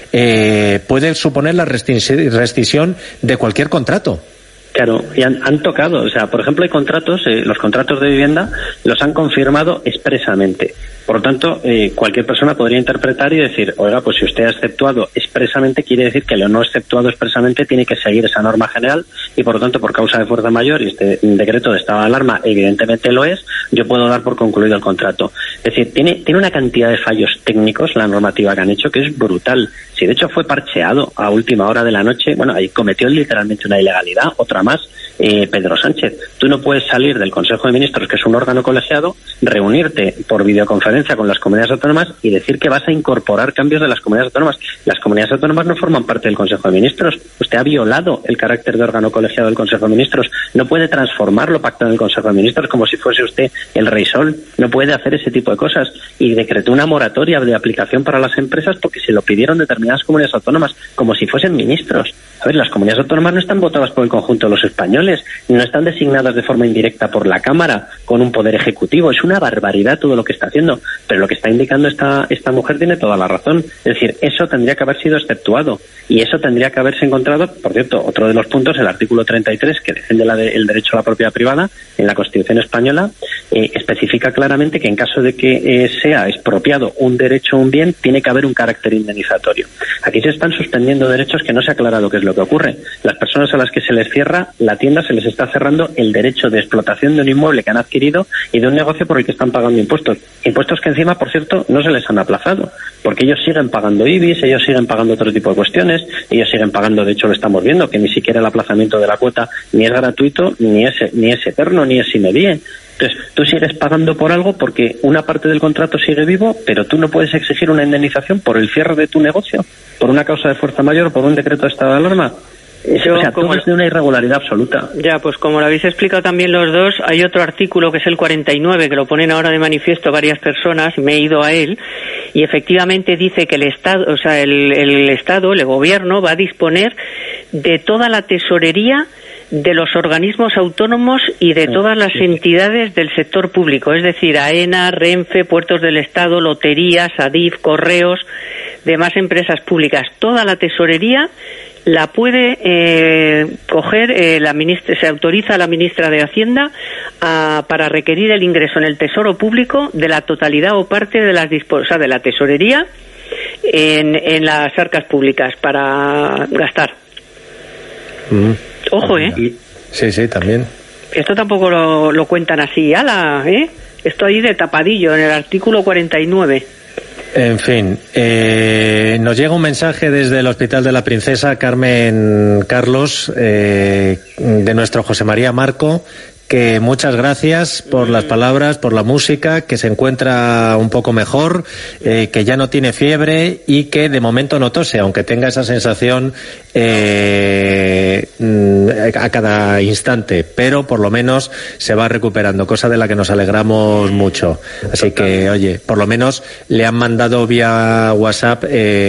puede suponer la rescisión de cualquier contrato. Claro, y han tocado, o sea, por ejemplo, hay contratos, los contratos de vivienda los han confirmado expresamente. Por lo tanto, cualquier persona podría interpretar y decir, oiga, pues si usted ha exceptuado expresamente, quiere decir que lo no exceptuado expresamente tiene que seguir esa norma general y, por lo tanto, por causa de fuerza mayor, y este decreto de estado de alarma evidentemente lo es, yo puedo dar por concluido el contrato. Es decir, tiene una cantidad de fallos técnicos la normativa que han hecho que es brutal. Si de hecho fue parcheado a última hora de la noche, bueno, ahí cometió literalmente una ilegalidad, otra más, Pedro Sánchez. Tú no puedes salir del Consejo de Ministros, que es un órgano colegiado, reunirte por videoconferencia con las comunidades autónomas y decir que vas a incorporar cambios de las comunidades autónomas. Las comunidades autónomas no forman parte del Consejo de Ministros. Usted ha violado el carácter de órgano colegiado del Consejo de Ministros. No puede transformar lo pactado en el Consejo de Ministros como si fuese usted el rey sol. No puede hacer ese tipo de cosas. Y decretó una moratoria de aplicación para las empresas porque se lo pidieron determinadas comunidades autónomas como si fuesen ministros. A ver, las comunidades autónomas no están votadas por el conjunto de los españoles, no están designadas de forma indirecta por la Cámara con un poder ejecutivo. Es una barbaridad todo lo que está haciendo, pero lo que está indicando esta mujer tiene toda la razón. Es decir, eso tendría que haber sido exceptuado y eso tendría que haberse encontrado, por cierto, otro de los puntos, el artículo 33, que defiende el derecho a la propiedad privada en la Constitución española, especifica claramente que en caso de que sea expropiado un derecho o un bien, tiene que haber un carácter indemnizatorio. Aquí se están suspendiendo derechos que no se ha aclarado qué es lo que ocurre. Las personas a las que se les cierra la tienda, se les está cerrando el derecho de explotación de un inmueble que han adquirido y de un negocio por el que están pagando impuestos. Impuestos que encima, por cierto, no se les han aplazado, porque ellos siguen pagando IBIs, ellos siguen pagando otro tipo de cuestiones, ellos siguen pagando, de hecho lo estamos viendo, que ni siquiera el aplazamiento de la cuota ni es gratuito, ni es eterno, ni es sine die. Entonces, tú sigues pagando por algo porque una parte del contrato sigue vivo, pero tú no puedes exigir una indemnización por el cierre de tu negocio, por una causa de fuerza mayor, por un decreto de estado de alarma. O sea, todo es de una irregularidad absoluta. Ya, pues como lo habéis explicado también los dos, hay otro artículo que es el 49, que lo ponen ahora de manifiesto varias personas, me he ido a él, y efectivamente dice que el Estado, o sea, el Estado, el Gobierno, va a disponer de toda la tesorería de los organismos autónomos y de todas las entidades del sector público, es decir, AENA, Renfe, Puertos del Estado, Loterías, Adif, Correos, demás empresas públicas, toda la tesorería la puede coger la ministra, se autoriza a la ministra de Hacienda para requerir el ingreso en el Tesoro Público de la totalidad o parte de las de la tesorería en las arcas públicas para gastar. Ojo, Sí, también. Esto tampoco lo cuentan así, Esto ahí de tapadillo en el artículo 49. En fin, nos llega un mensaje desde el Hospital de la Princesa Carmen Carlos, de nuestro José María Marco, que muchas gracias por las palabras, por la música, que se encuentra un poco mejor, que ya no tiene fiebre y que de momento no tose, aunque tenga esa sensación a cada instante, pero por lo menos se va recuperando, cosa de la que nos alegramos mucho. Así que, oye, por lo menos le han mandado vía WhatsApp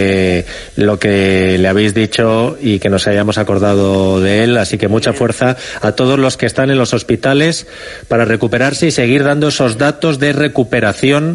lo que le habéis dicho y que nos hayamos acordado de él, así que mucha fuerza a todos los que están en los hospitales para recuperarse y seguir dando esos datos de recuperación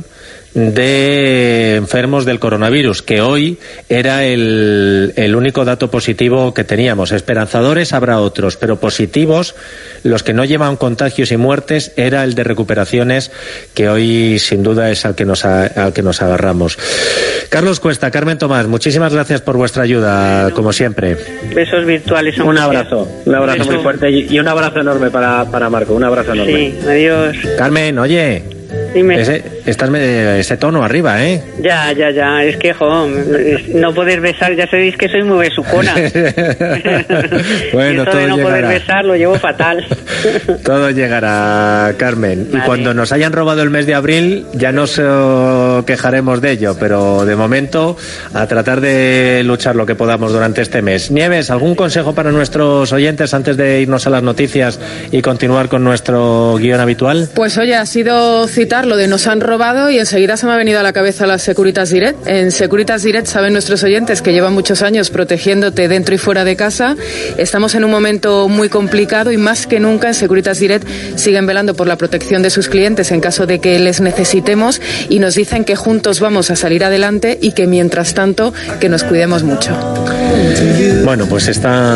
de enfermos del coronavirus, que hoy era el único dato positivo que teníamos. Esperanzadores habrá otros, pero positivos, los que no llevan contagios y muertes, era el de recuperaciones, que hoy sin duda es al que nos agarramos. Carlos Cuesta, Carmen Tomás, muchísimas gracias por vuestra ayuda, como siempre. Besos virtuales. Un abrazo muy fuerte y un abrazo enorme para Marco, un abrazo enorme. Sí, adiós. Carmen, oye, dime. Ese tono arriba, Ya, es que, no poder besar, ya sabéis que soy muy besucona. Bueno, y eso todo de no llegará. poder besar lo llevo fatal. Todo llegará, Carmen. Vale. Y cuando nos hayan robado el mes de abril, ya nos quejaremos de ello, pero de momento, a tratar de luchar lo que podamos durante este mes. Nieves, ¿algún consejo para nuestros oyentes antes de irnos a las noticias y continuar con nuestro guión habitual? Pues oye, ha sido citar lo de nos han robado y enseguida se me ha venido a la cabeza la Securitas Direct. En Securitas Direct saben nuestros oyentes que llevan muchos años protegiéndote dentro y fuera de casa. Estamos en un momento muy complicado y más que nunca en Securitas Direct siguen velando por la protección de sus clientes en caso de que les necesitemos y nos dicen que juntos vamos a salir adelante y que mientras tanto que nos cuidemos mucho. Bueno, pues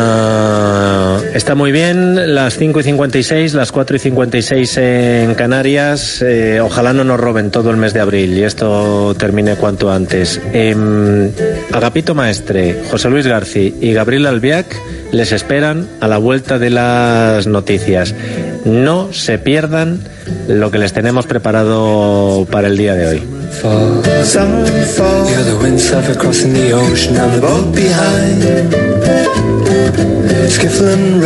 está muy bien, las 5:56, las 4:56 en Canarias. Ojalá no nos roben todo el mes de abril y esto termine cuanto antes. Agapito Maestre, José Luis García y Gabriel Albiac les esperan a la vuelta de las noticias. No se pierdan lo que les tenemos preparado para el día de hoy. You're the windsurfer crossing the ocean, I'm the boat behind. Skiffle and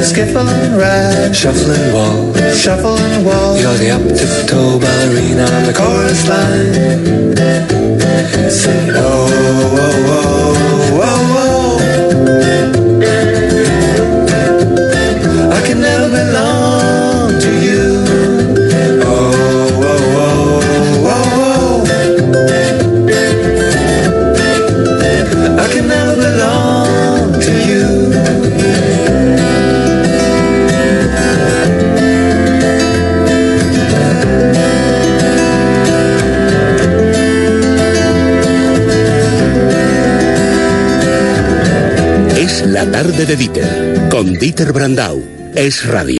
ride, shuffle and walk. You're the up-tiptoe ballerina on the chorus line. Say, oh, oh, oh, oh, oh. I can never belong to you. Oh, oh, oh, oh, oh. I can never belong to you. Es la tarde de Dieter, con Dieter Brandau. Es radio.